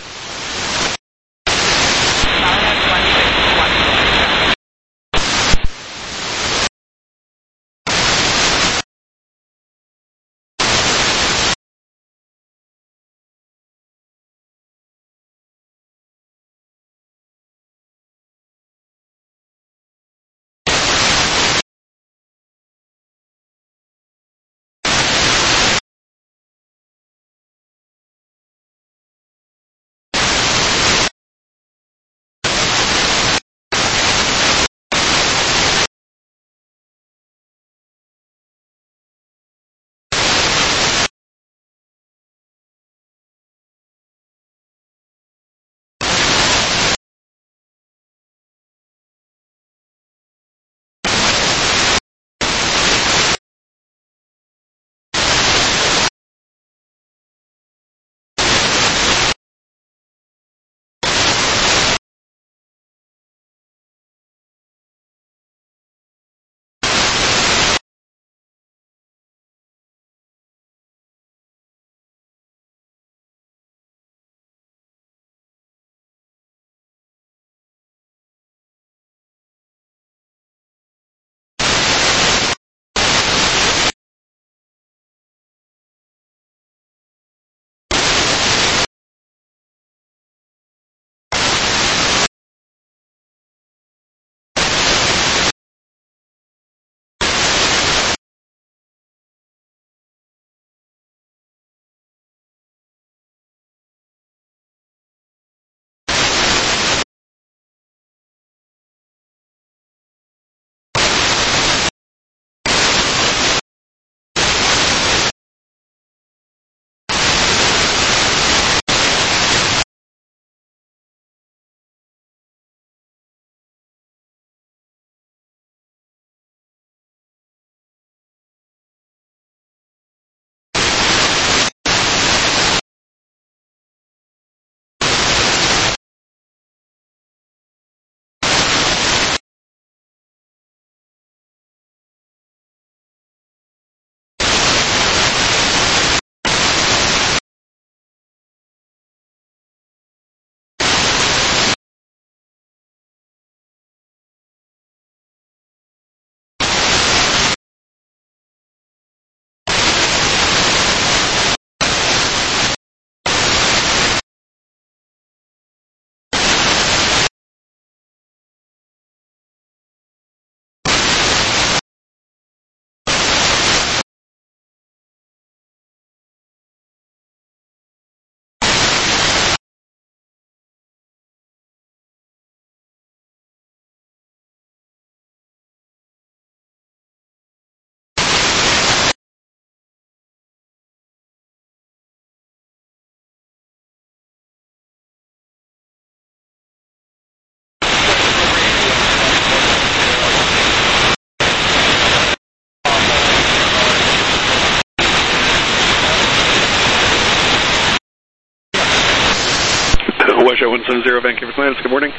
Washoe 170 Vancouver Clearance, good morning.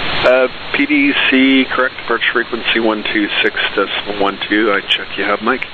PDC, correct departure frequency 126.12. I check you have Mike.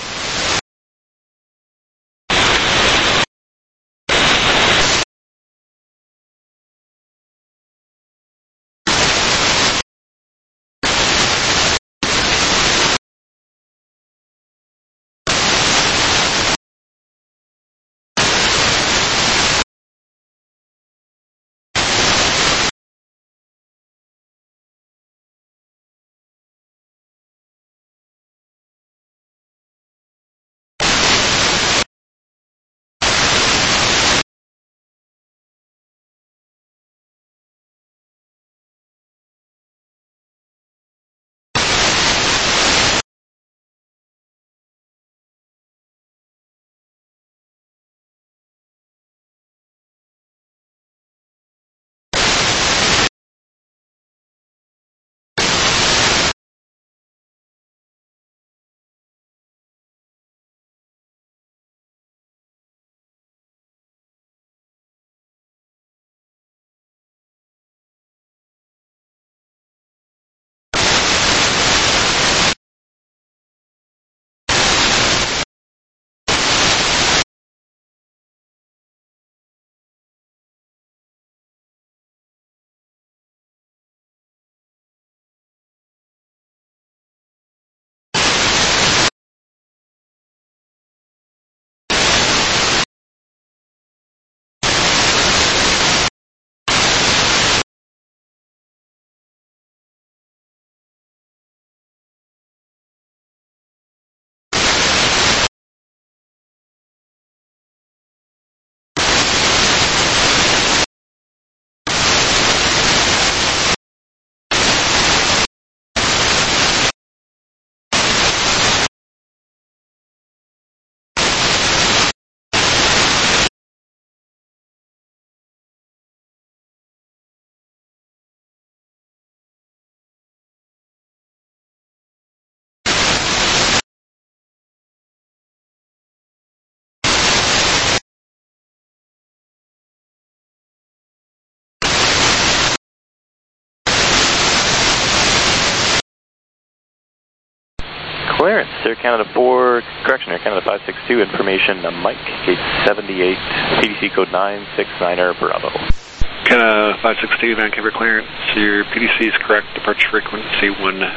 Clearance, Air Canada 4, correction, Air Canada 562, information, Mike, gate 78, PDC code 969 Bravo. Canada 562, Vancouver Clearance, your PDC is correct, departure frequency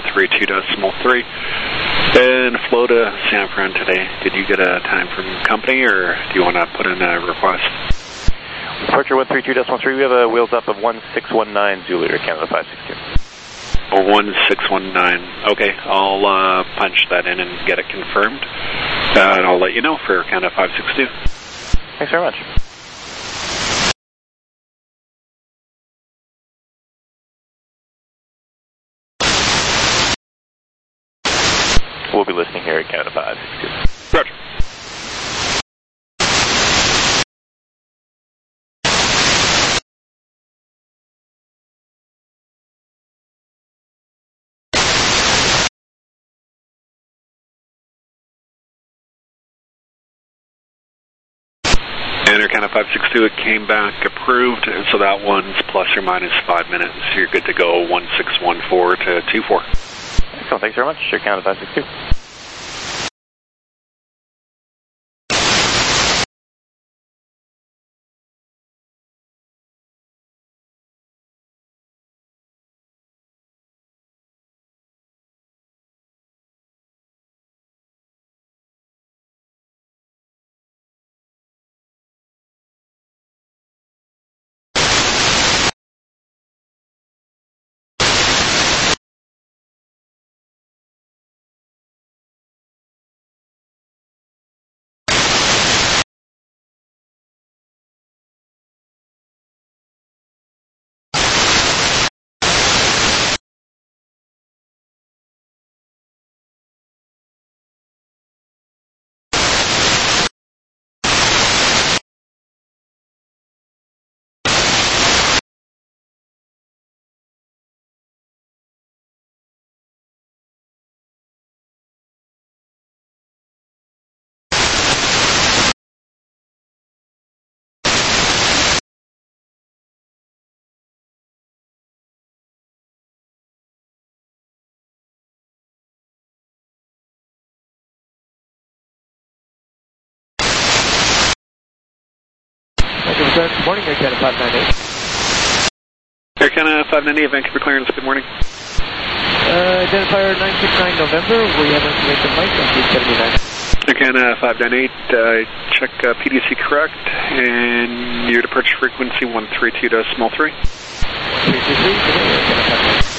132.3, and flow to San Fran today. Did you get a time from company, or do you want to put in a request? Departure 132.13, we have a wheels up of 1619 Zulu, Air Canada 562. 1619. Okay, I'll punch that in and get it confirmed, and I'll let you know for Canada 562. Thanks very much. We'll be listening here at Canada 562. Roger. Air Canada 562, it came back approved, and so that one's plus or minus 5 minutes. You're good to go 1614 to 24. Excellent, thanks very much. Air Canada 562. Clarence, good morning, Air Canada 598. Air Canada 598, Vancouver clearance, good morning. Identifier 969 November, we have information Mike on gate 79. Air Canada 598, check PDC correct, and your departure frequency 132.3. 132.3, today, Air Canada 598.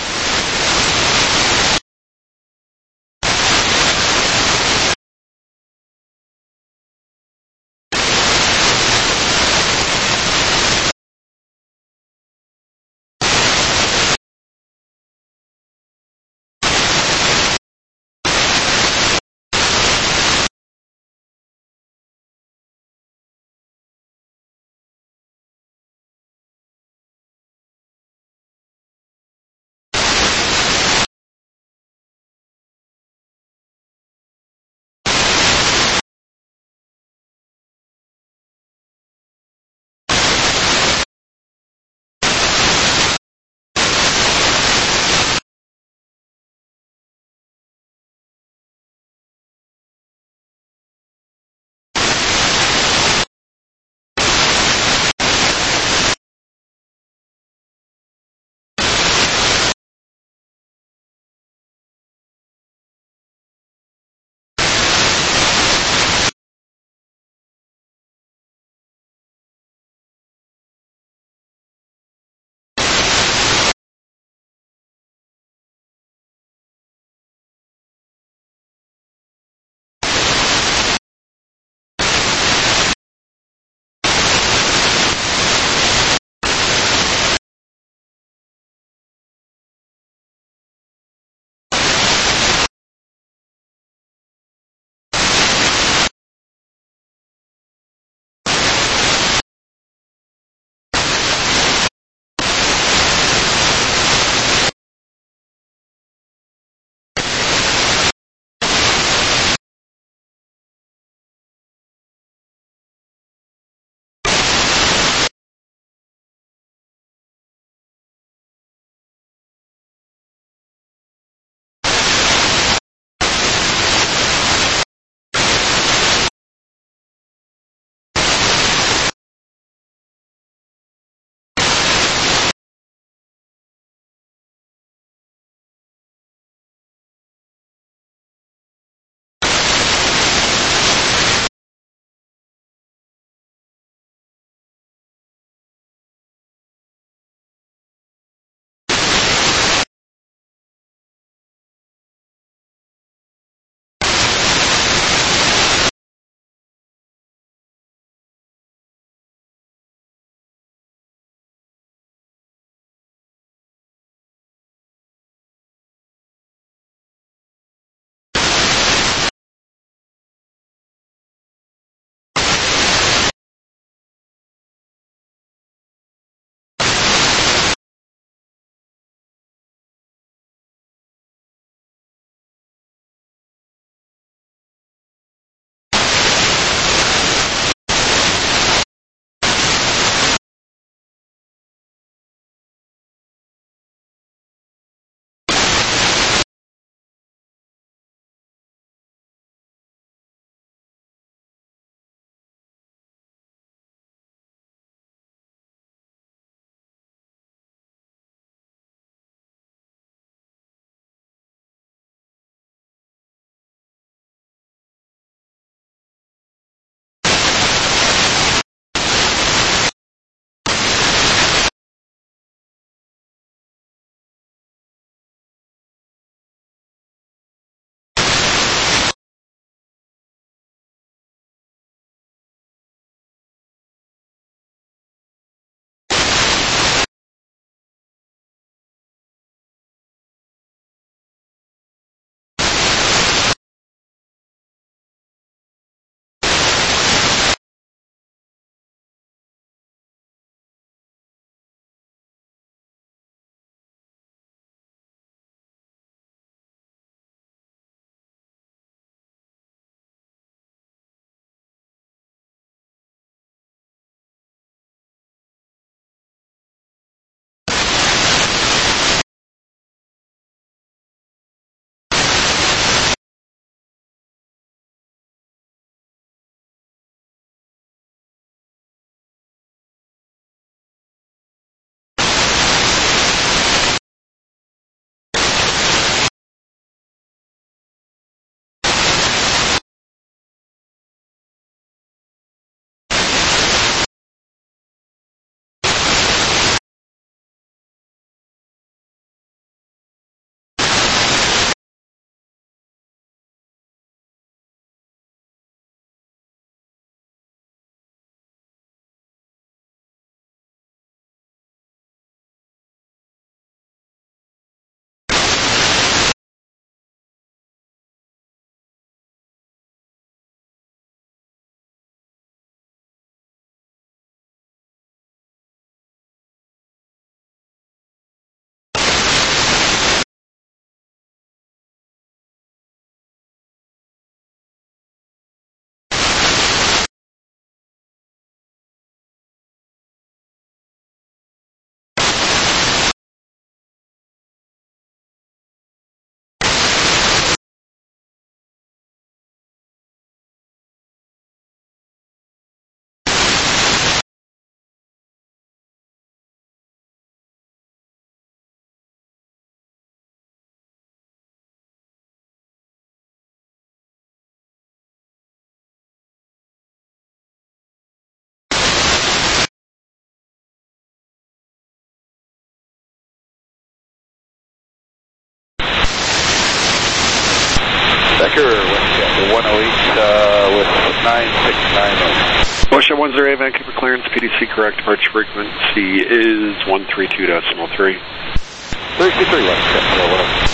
9690. Ocean 10 Vancouver clearance, PDC correct, departure frequency is 132.3. 33 West,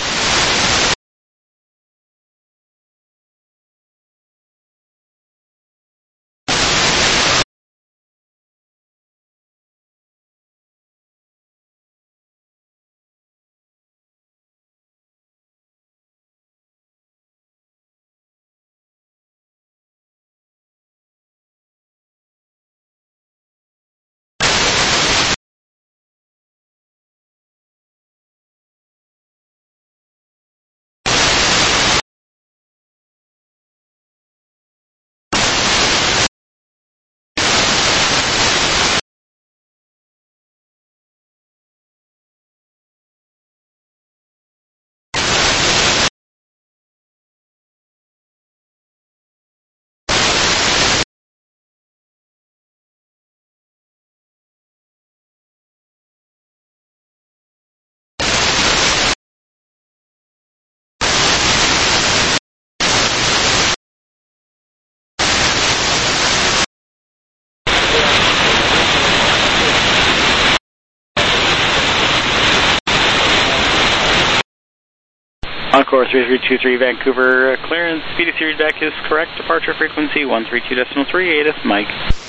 Encore 3323 Vancouver clearance, PDC readback is correct, departure frequency 132.3, ATIS Mike.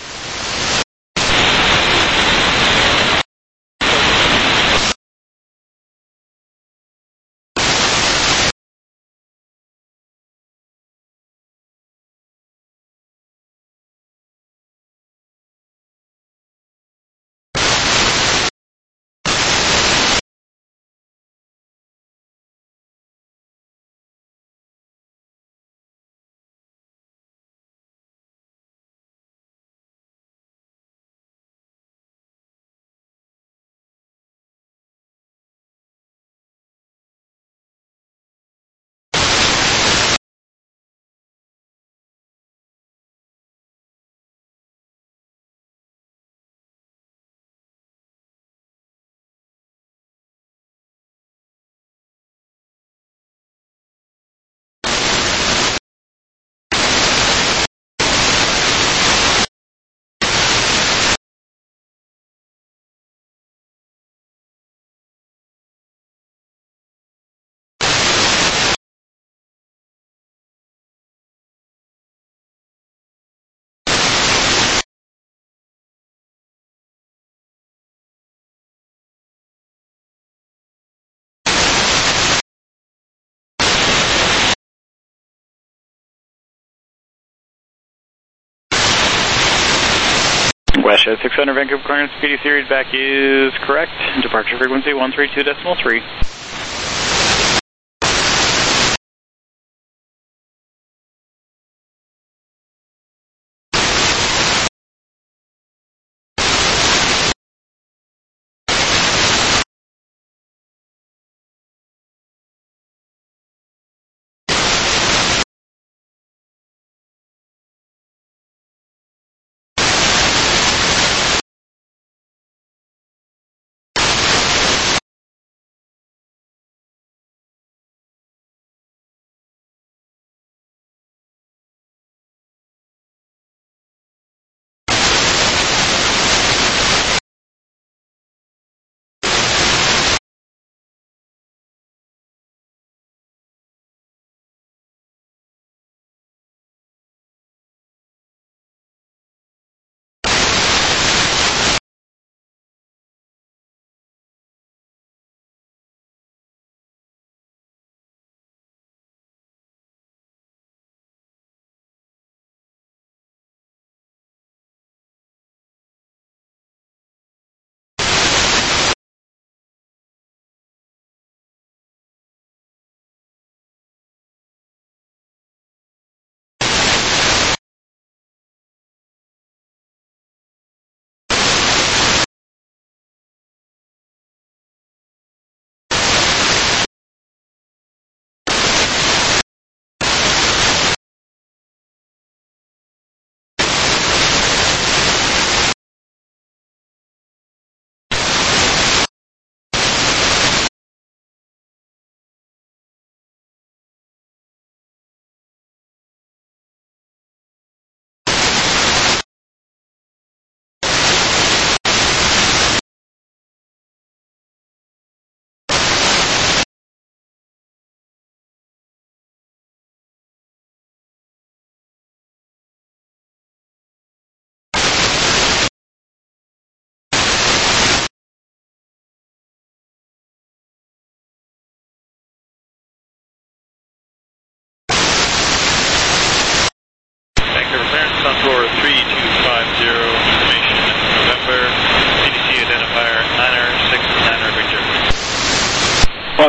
WestJet 600 Vancouver clearance, PDC readback is correct, departure frequency 132.3.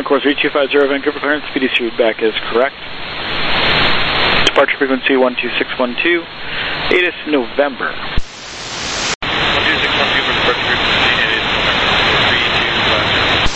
Encore 3250 Vancouver clearance, PDC readback is correct. Departure frequency 12612, 8th November. 12612 for departure frequency, 8th November, 3250.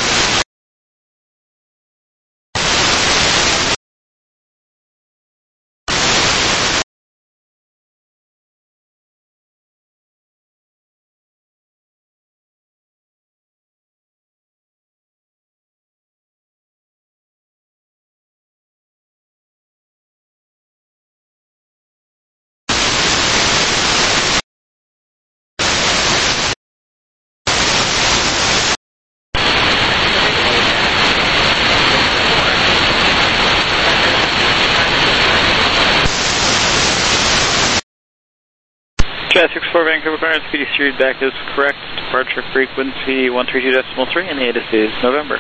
Chat 64 Vancouver clearance, PDC readback is correct. Departure frequency 132.3, and the 8th is November.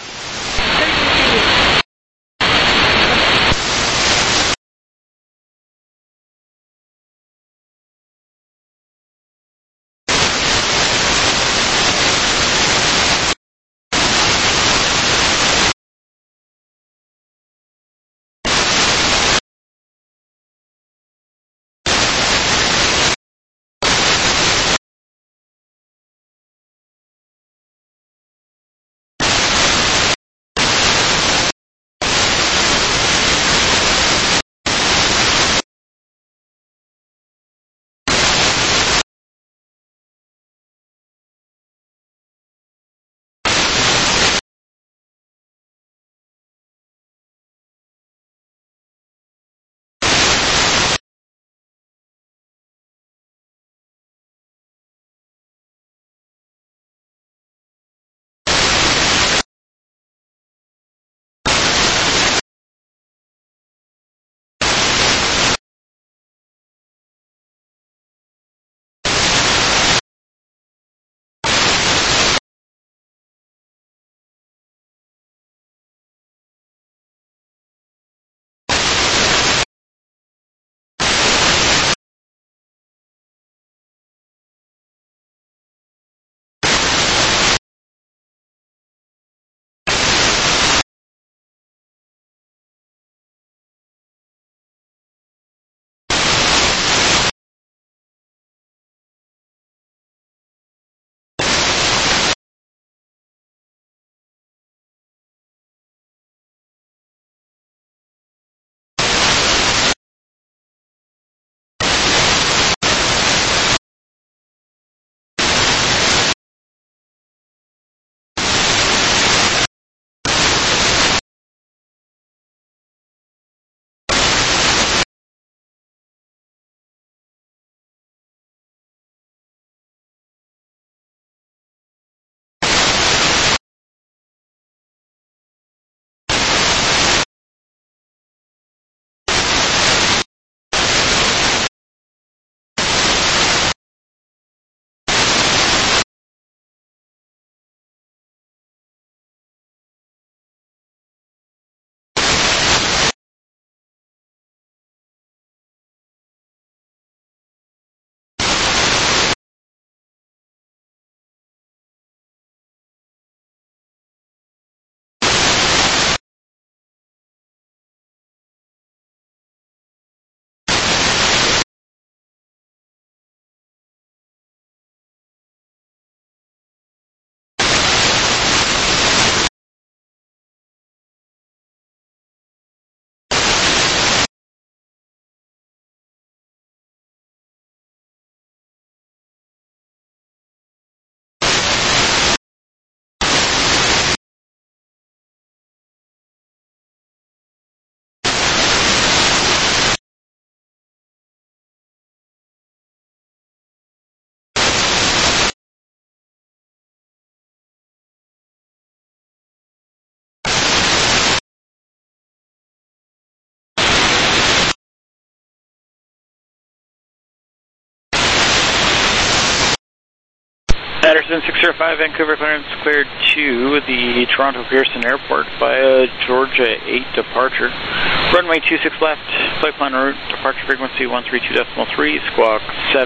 Anderson 605 Vancouver clearance cleared to the Toronto Pearson Airport via Georgia 8 departure. Runway 26 left, flight plan route, departure frequency 132.3, squawk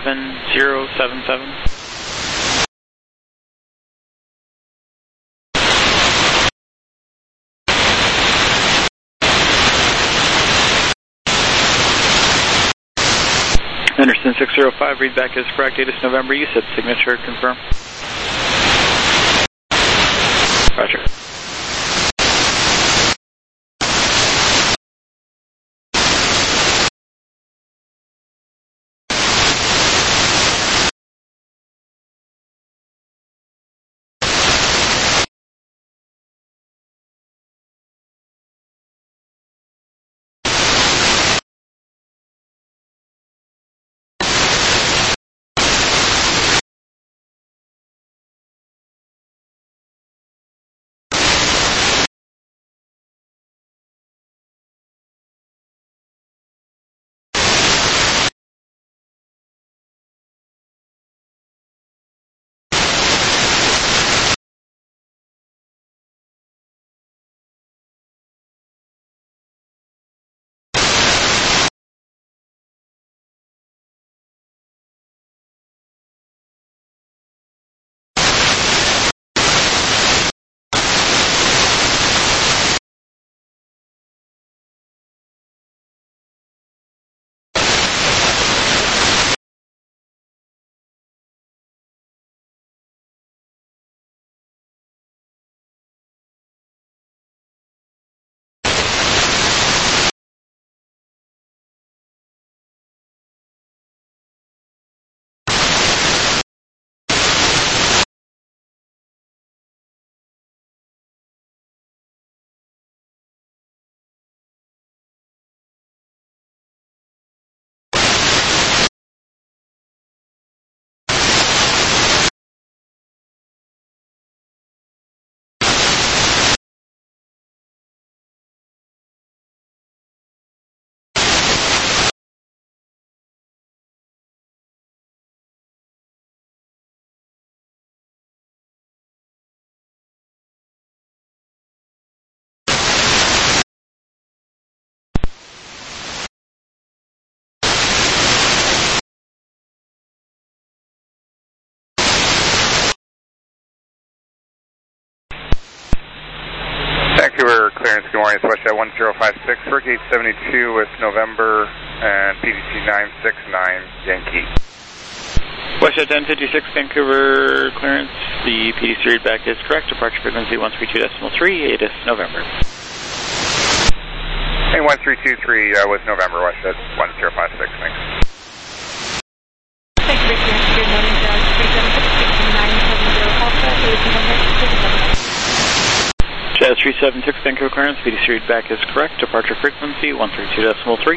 7077. Anderson 605, readback is correct. Date is November. You said signature, confirm. Roger. Vancouver clearance, good morning. It's WestJet 1056 for gate 72 with November and PDC 969 Yankee. WestJet 1056, Vancouver clearance. The PDC readback is correct. Departure frequency 132.3, 8 is November. Hey, 1323 with November, WestJet 1056, thanks. Thank you, Richard. Good morning, Judge. 376-6970 Alpha, 8 November. Jazz 376, Vancouver clearance. PDC readback is correct. Departure frequency 132.3.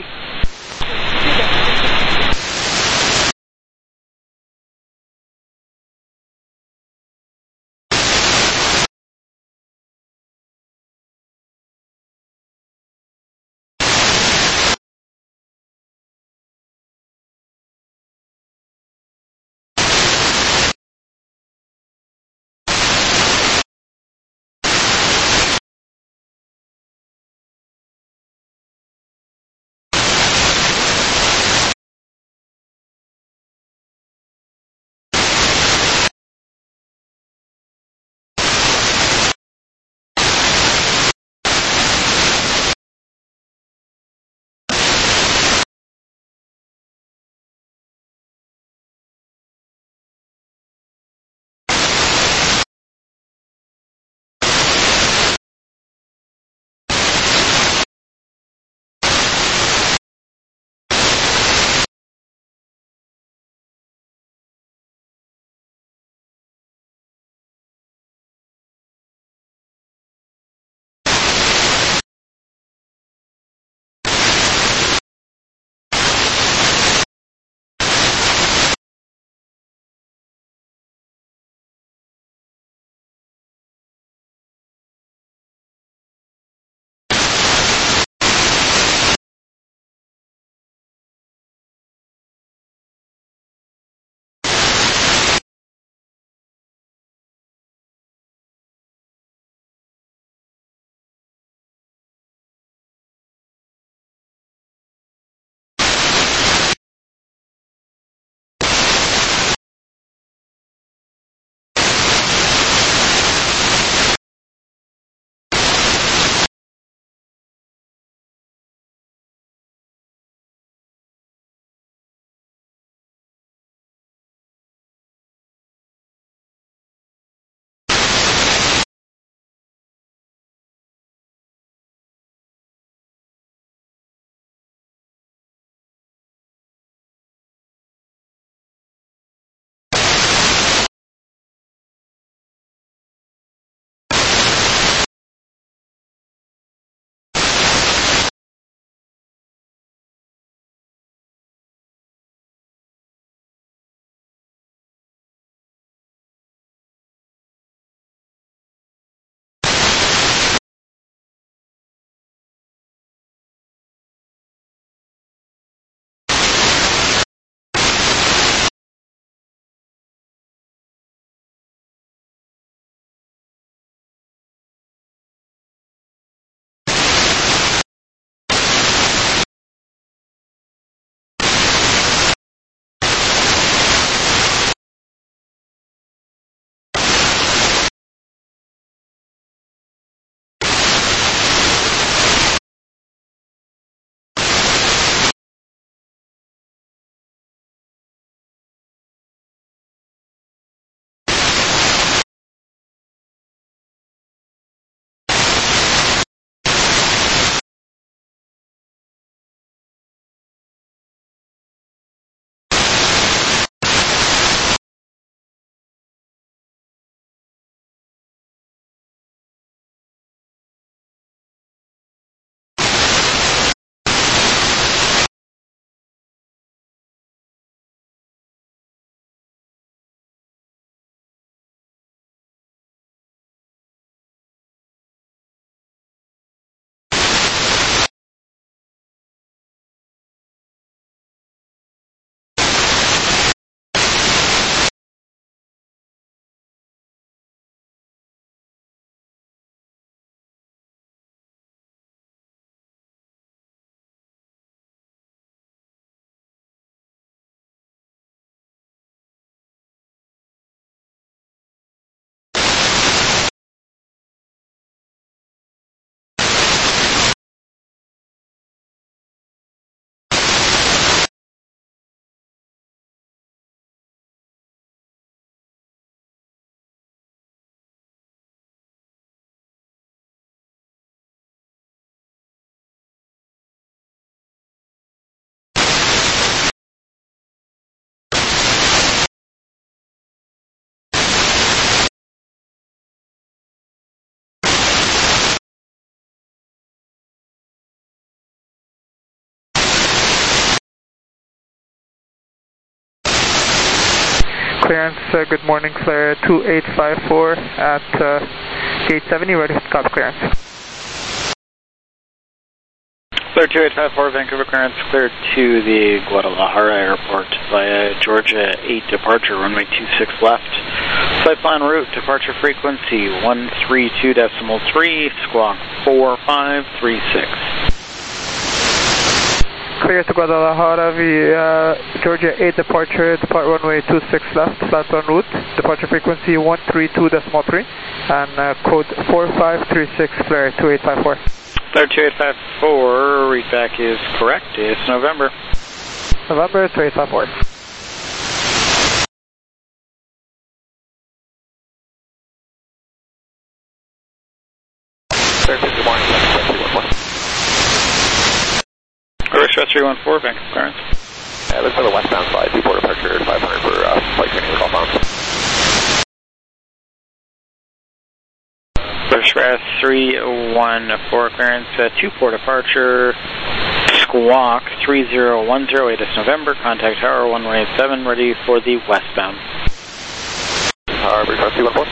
clearance, good morning, clear 2854 at gate 70, ready to copy clearance. Clear 2854, Vancouver clearance, cleared to the Guadalajara airport via Georgia 8 departure, runway 26 left. Flight plan route, departure frequency 132.3, squawk 4536. Clear to Guadalajara via Georgia 8 departure, depart runway 26 left, flight plan route, departure frequency 132.3, and code 4536, clear 2854. Clear 2854, readback is correct, it's November. November 2854. Good morning, Express 314, Vancouver clearance. Let's go to the westbound side, before departure 500 for flight training and call bound. Express 314 clearance, 2-port departure, squawk 3010, 8 November, contact tower 187, ready for the westbound. Express 314.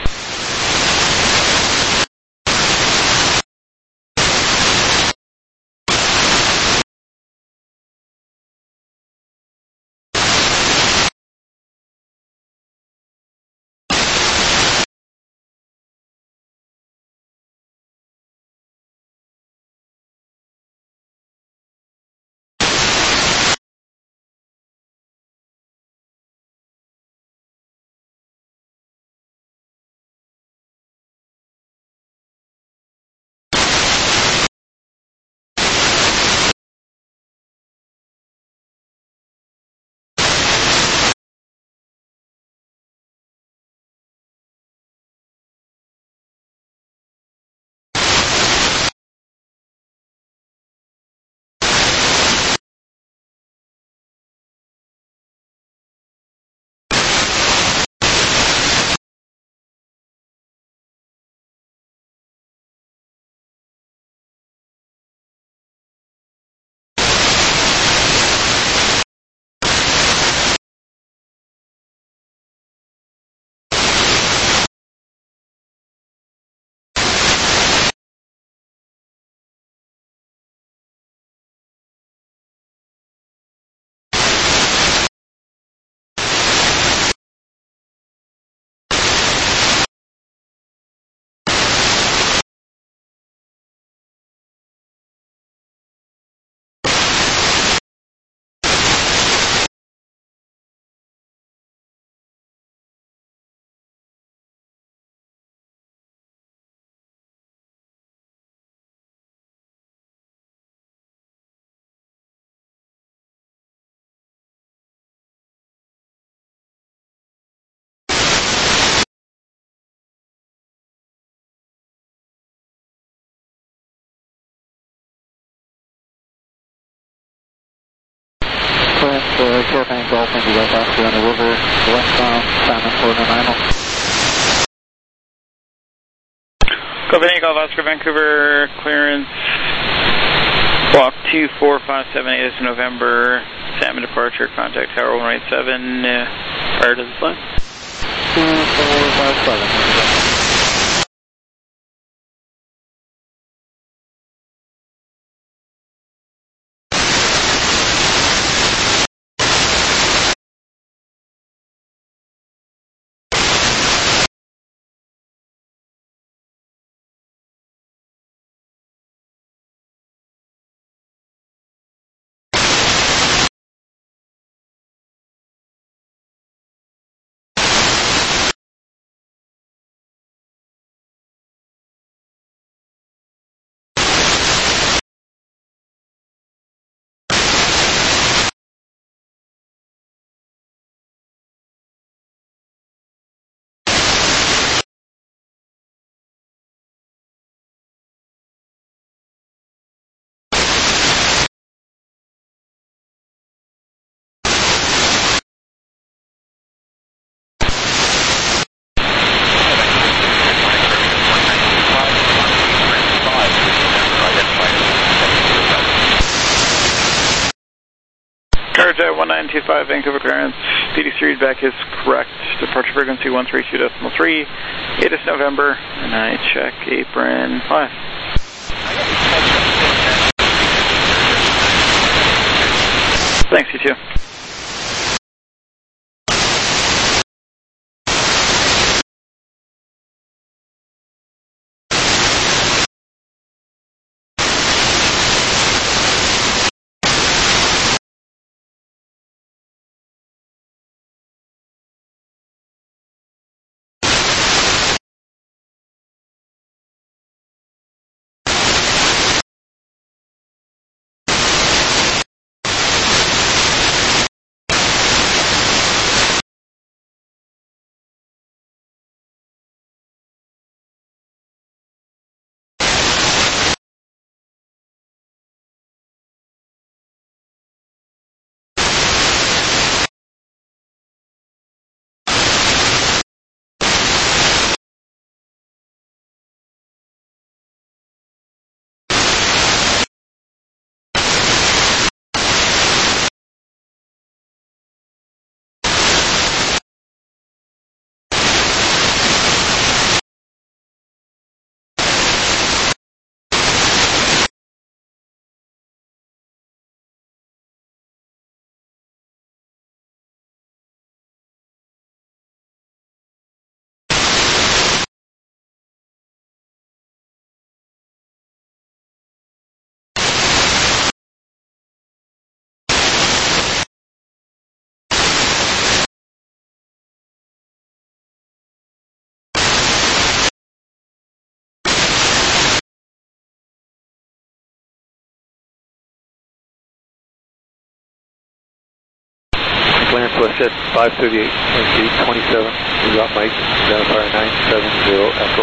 Short-range Golf India Oscar on the river, westbound, Salmon 499. Golf Golf Oscar, Vancouver clearance, walk 24578 is November, Salmon departure, contact tower 187, prior to the flight. 2457. Carriage 1925, Vancouver clearance, PDC readback is correct. Departure frequency 132.3. It is November, and I check apron left. Thanks, you too. Clearance WestJet 538, gate 27, we got Mike, identifier 970 Echo.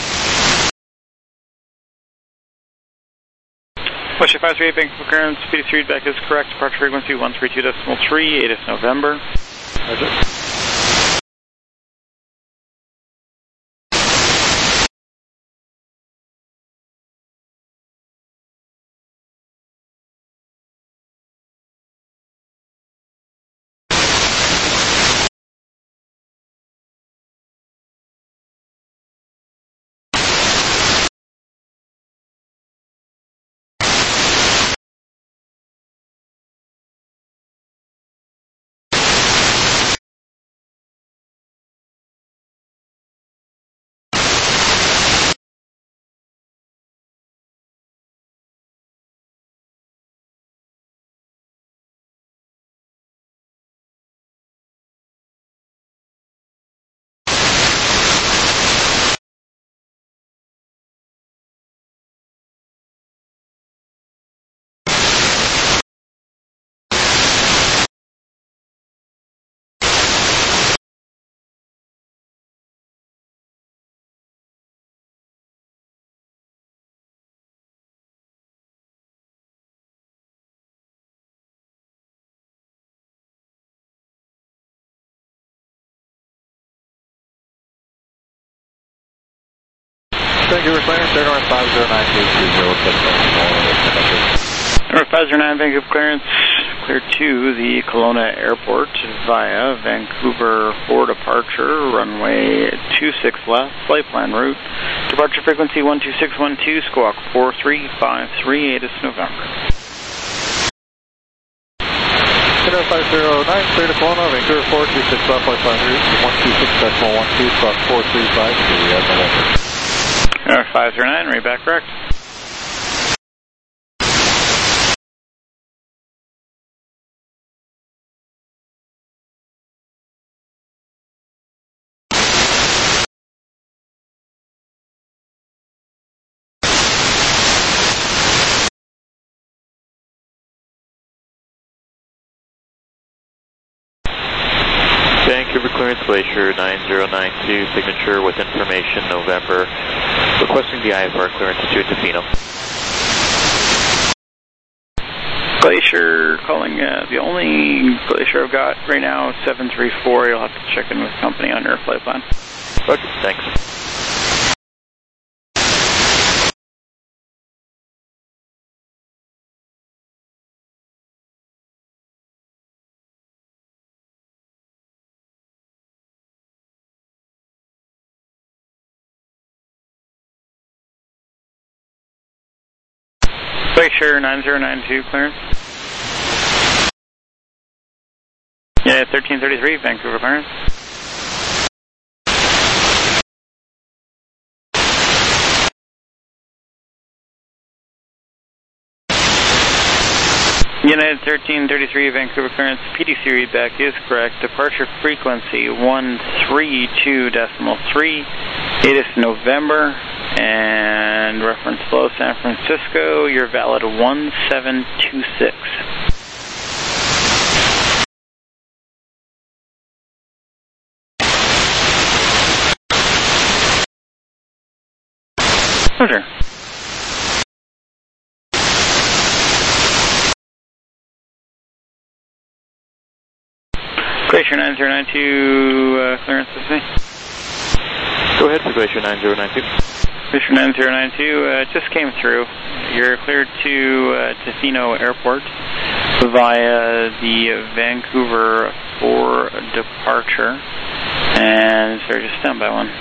WestJet 538, Vancouver clearance, PDC readback is correct. Departure frequency 132.3. It is November. Roger. Vancouver clearance, Air 509, gate 20, North 509, Vancouver clearance, clear to the Kelowna Airport via Vancouver for departure, runway 26 left, flight plan route, departure frequency 12612, squawk 4353, it is November. Air 509, clear to Kelowna, Vancouver 426 left, flight plan route 126.12, squawk 4353, November. Air 509, readback correct. Vancouver clearance, Glacier 9092, signature with information November. Requesting the IFR clearance to Tofino. Glacier calling, the only Glacier I've got right now is 734. You'll have to check in with company on your flight plan. Okay, thanks. Glacier 9092, clearance. Yeah, 1333, Vancouver clearance. United 1333, Vancouver clearance. PDC readback is correct. Departure frequency 132.3. It is November. And reference flow San Francisco. You're valid 1726. Roger. Glacier 9092, clearance with me. Go ahead for Glacier 9092. Glacier 9092 just came through. You're cleared to Tofino Airport via the Vancouver 4 departure. And sorry, just stand by one.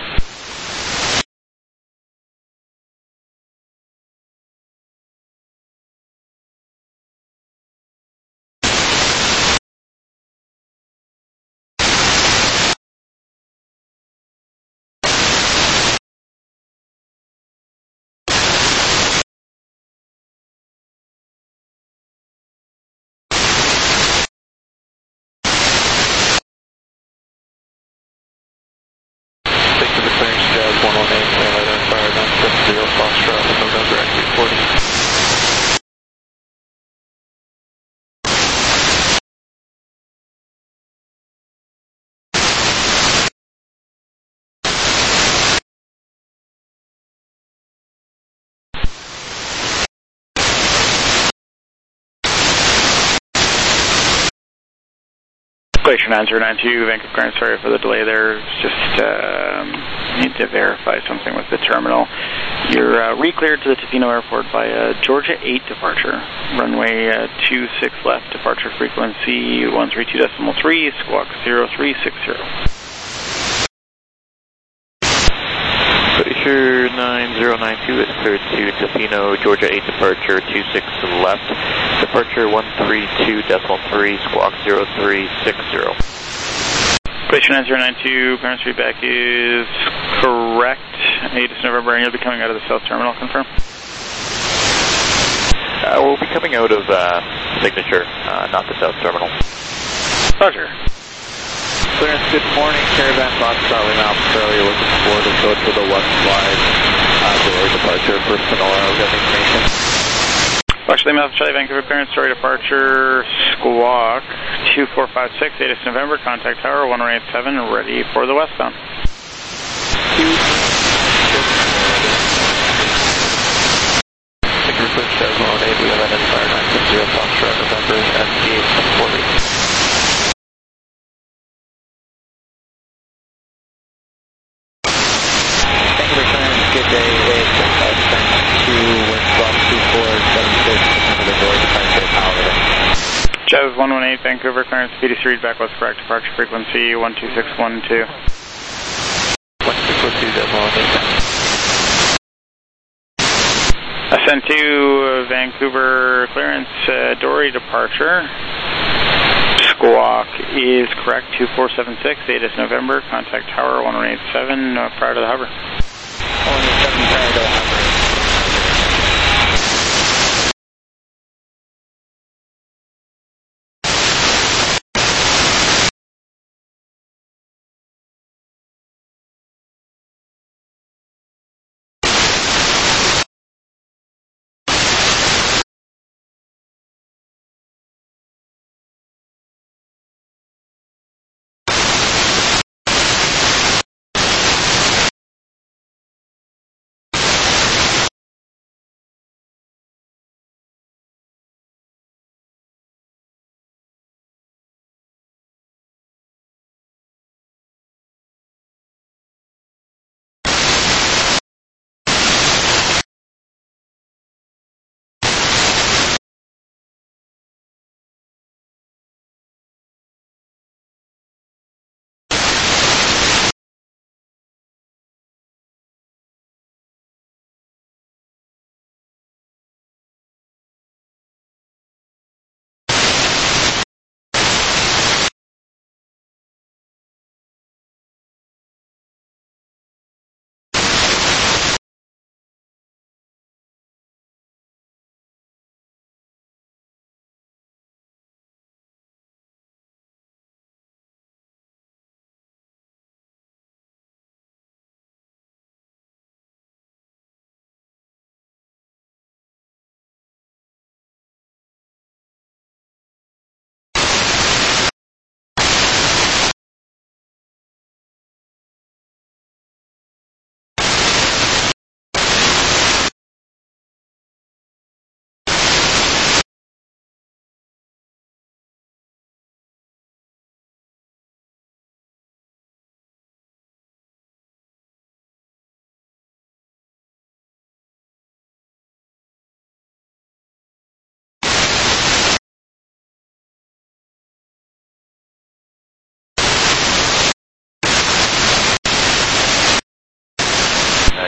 Glacier 9092, Vancouver clearance, sorry for the delay there. Just need to verify something with the terminal. You're re-cleared to the Tofino Airport by Georgia 8 departure. Runway 26 left, departure frequency 132.3, squawk 0360. Glacier 9092 is cleared to Tofino, Georgia 8 departure 26 left. Departure 132.3, squawk 0360. Glacier 9092, clearance feedback is correct. 8 is November, and you'll be coming out of the south terminal, confirm? We'll be coming out of Signature, not the south terminal. Roger. Clearance, good morning. Caravan Foxtrot, Lima Alpha Charlie, looking for the code for the west flight. Story departure for Sonora, we got information. Foxtrot, Lima Alpha Charlie, Vancouver clearance, story departure, squawk 2456, 8 is November, contact tower 1187, ready for the westbound. Secure switch, Desmond 8, we have identifier 960 Foxtrot, November, ST 840. Good day, it's to Windstop 2476, the door departure power. Jazz 118, Vancouver clearance, PDC readback was correct, departure frequency 12612. 12612, Desmond 118. Ascent to Vancouver clearance, Dory departure. Squawk is correct, 2476, 8 is November, contact tower 1187 prior to the hover. 187 prior to the hover.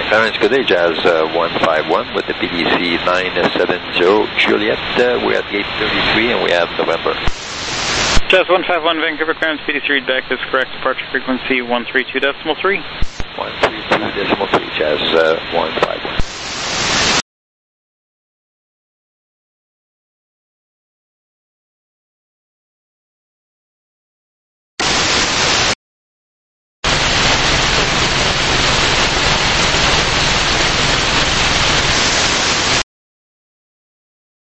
Clarence, good day, Jazz 151 with the PDC 970 Juliet. We're at gate 33 and we have November. Jazz 151 Vancouver Clarence, PDC readback is correct. Departure frequency 132.3. 132.3, Jazz 151.